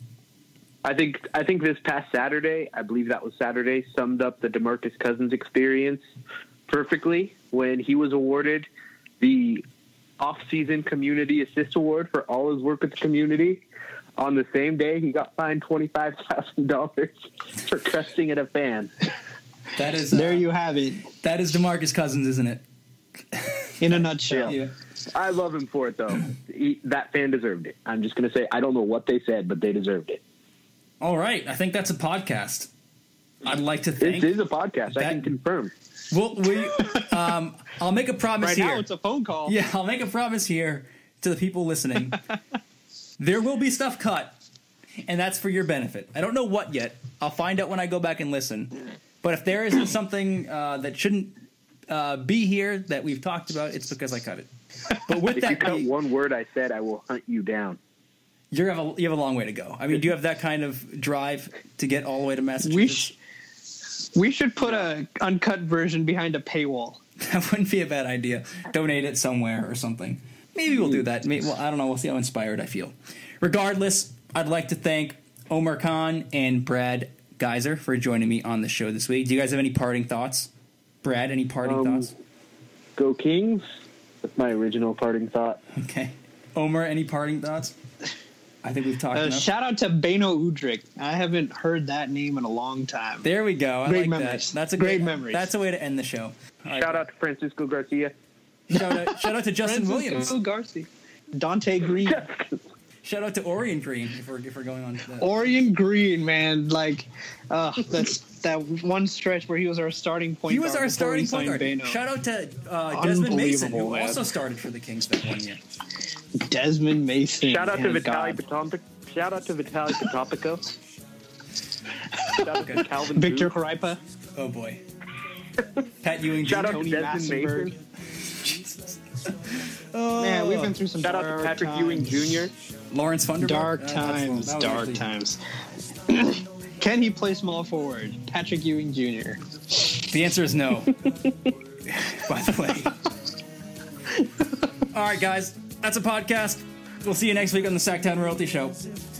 I think I think this past Saturday, I believe that was Saturday, summed up the DeMarcus Cousins experience perfectly when he was awarded the off-season Community Assist Award for all his work with the community. On the same day, he got fined twenty-five thousand dollars for cussing at a fan. That is There uh, you have it, that is DeMarcus Cousins, isn't it? in a nutshell. Yeah. I love him for it, though. He, that fan deserved it. I'm just going to say, I don't know what they said, but they deserved it. All right, I think that's a podcast. I'd like to thank. This is a podcast. that- I can confirm. Well, we, um, I'll make a promise Right here. now, it's a phone call. Yeah, I'll make a promise here to the people listening. There will be stuff cut, and that's for your benefit. I don't know what yet. I'll find out when I go back and listen. But if there isn't something uh, that shouldn't uh, be here that we've talked about, it's because I cut it. But with If that, you cut be- one word I said, I will hunt you down. you have a you have a long way to go. I mean, do you have that kind of drive to get all the way to Massachusetts? We sh- we should put a uncut version behind a paywall. That wouldn't be a bad idea. Donate it somewhere or something. Maybe we'll do that. Maybe, well, I don't know. We'll see how inspired I feel. Regardless, I'd like to thank Omar Khan and Brad Geyser for joining me on the show this week. Do you guys have any parting thoughts? Brad, any parting Um, thoughts? Go Kings. That's my original parting thought. Okay. Omar, any parting thoughts? I think we've talked Uh, enough. shout out to Beno Udrich. I haven't heard that name in a long time. There we go. I Great like memories. that. That's a Great good, memories. That's a way to end the show. All right. Shout out to Francisco Garcia. Shout out, shout out to Justin Francisco Williams. Garcia. Dante Green. Shout out to Orion Green if we're, if we're going on to that. Orion Green, man. Like, uh, that's that one stretch where he was our starting point He was guard our before starting we point signed guard. Beno. Shout out to uh, Desmond Mason, who Unbelievable, man. also started for the Kings that one year. Desmond Mason. Shout out to man, Vitaly God. Potopic. Shout out to Vitaly Potopico. Shout out to Calvin Victor Booth. Karipa. Oh boy. Pat Ewing Shout Junior out to Tony Desmond Massenberg. Mason. Jesus. Oh. Man, we've been through some Shout out dark to Patrick times. Ewing Junior Lawrence Funderburk. Dark Uh, that's- times, that was dark actually- times. Can he play small forward? Patrick Ewing Junior The answer is no. By the way. All right, guys. That's a podcast. We'll see you next week on the Sacktown Royalty Show.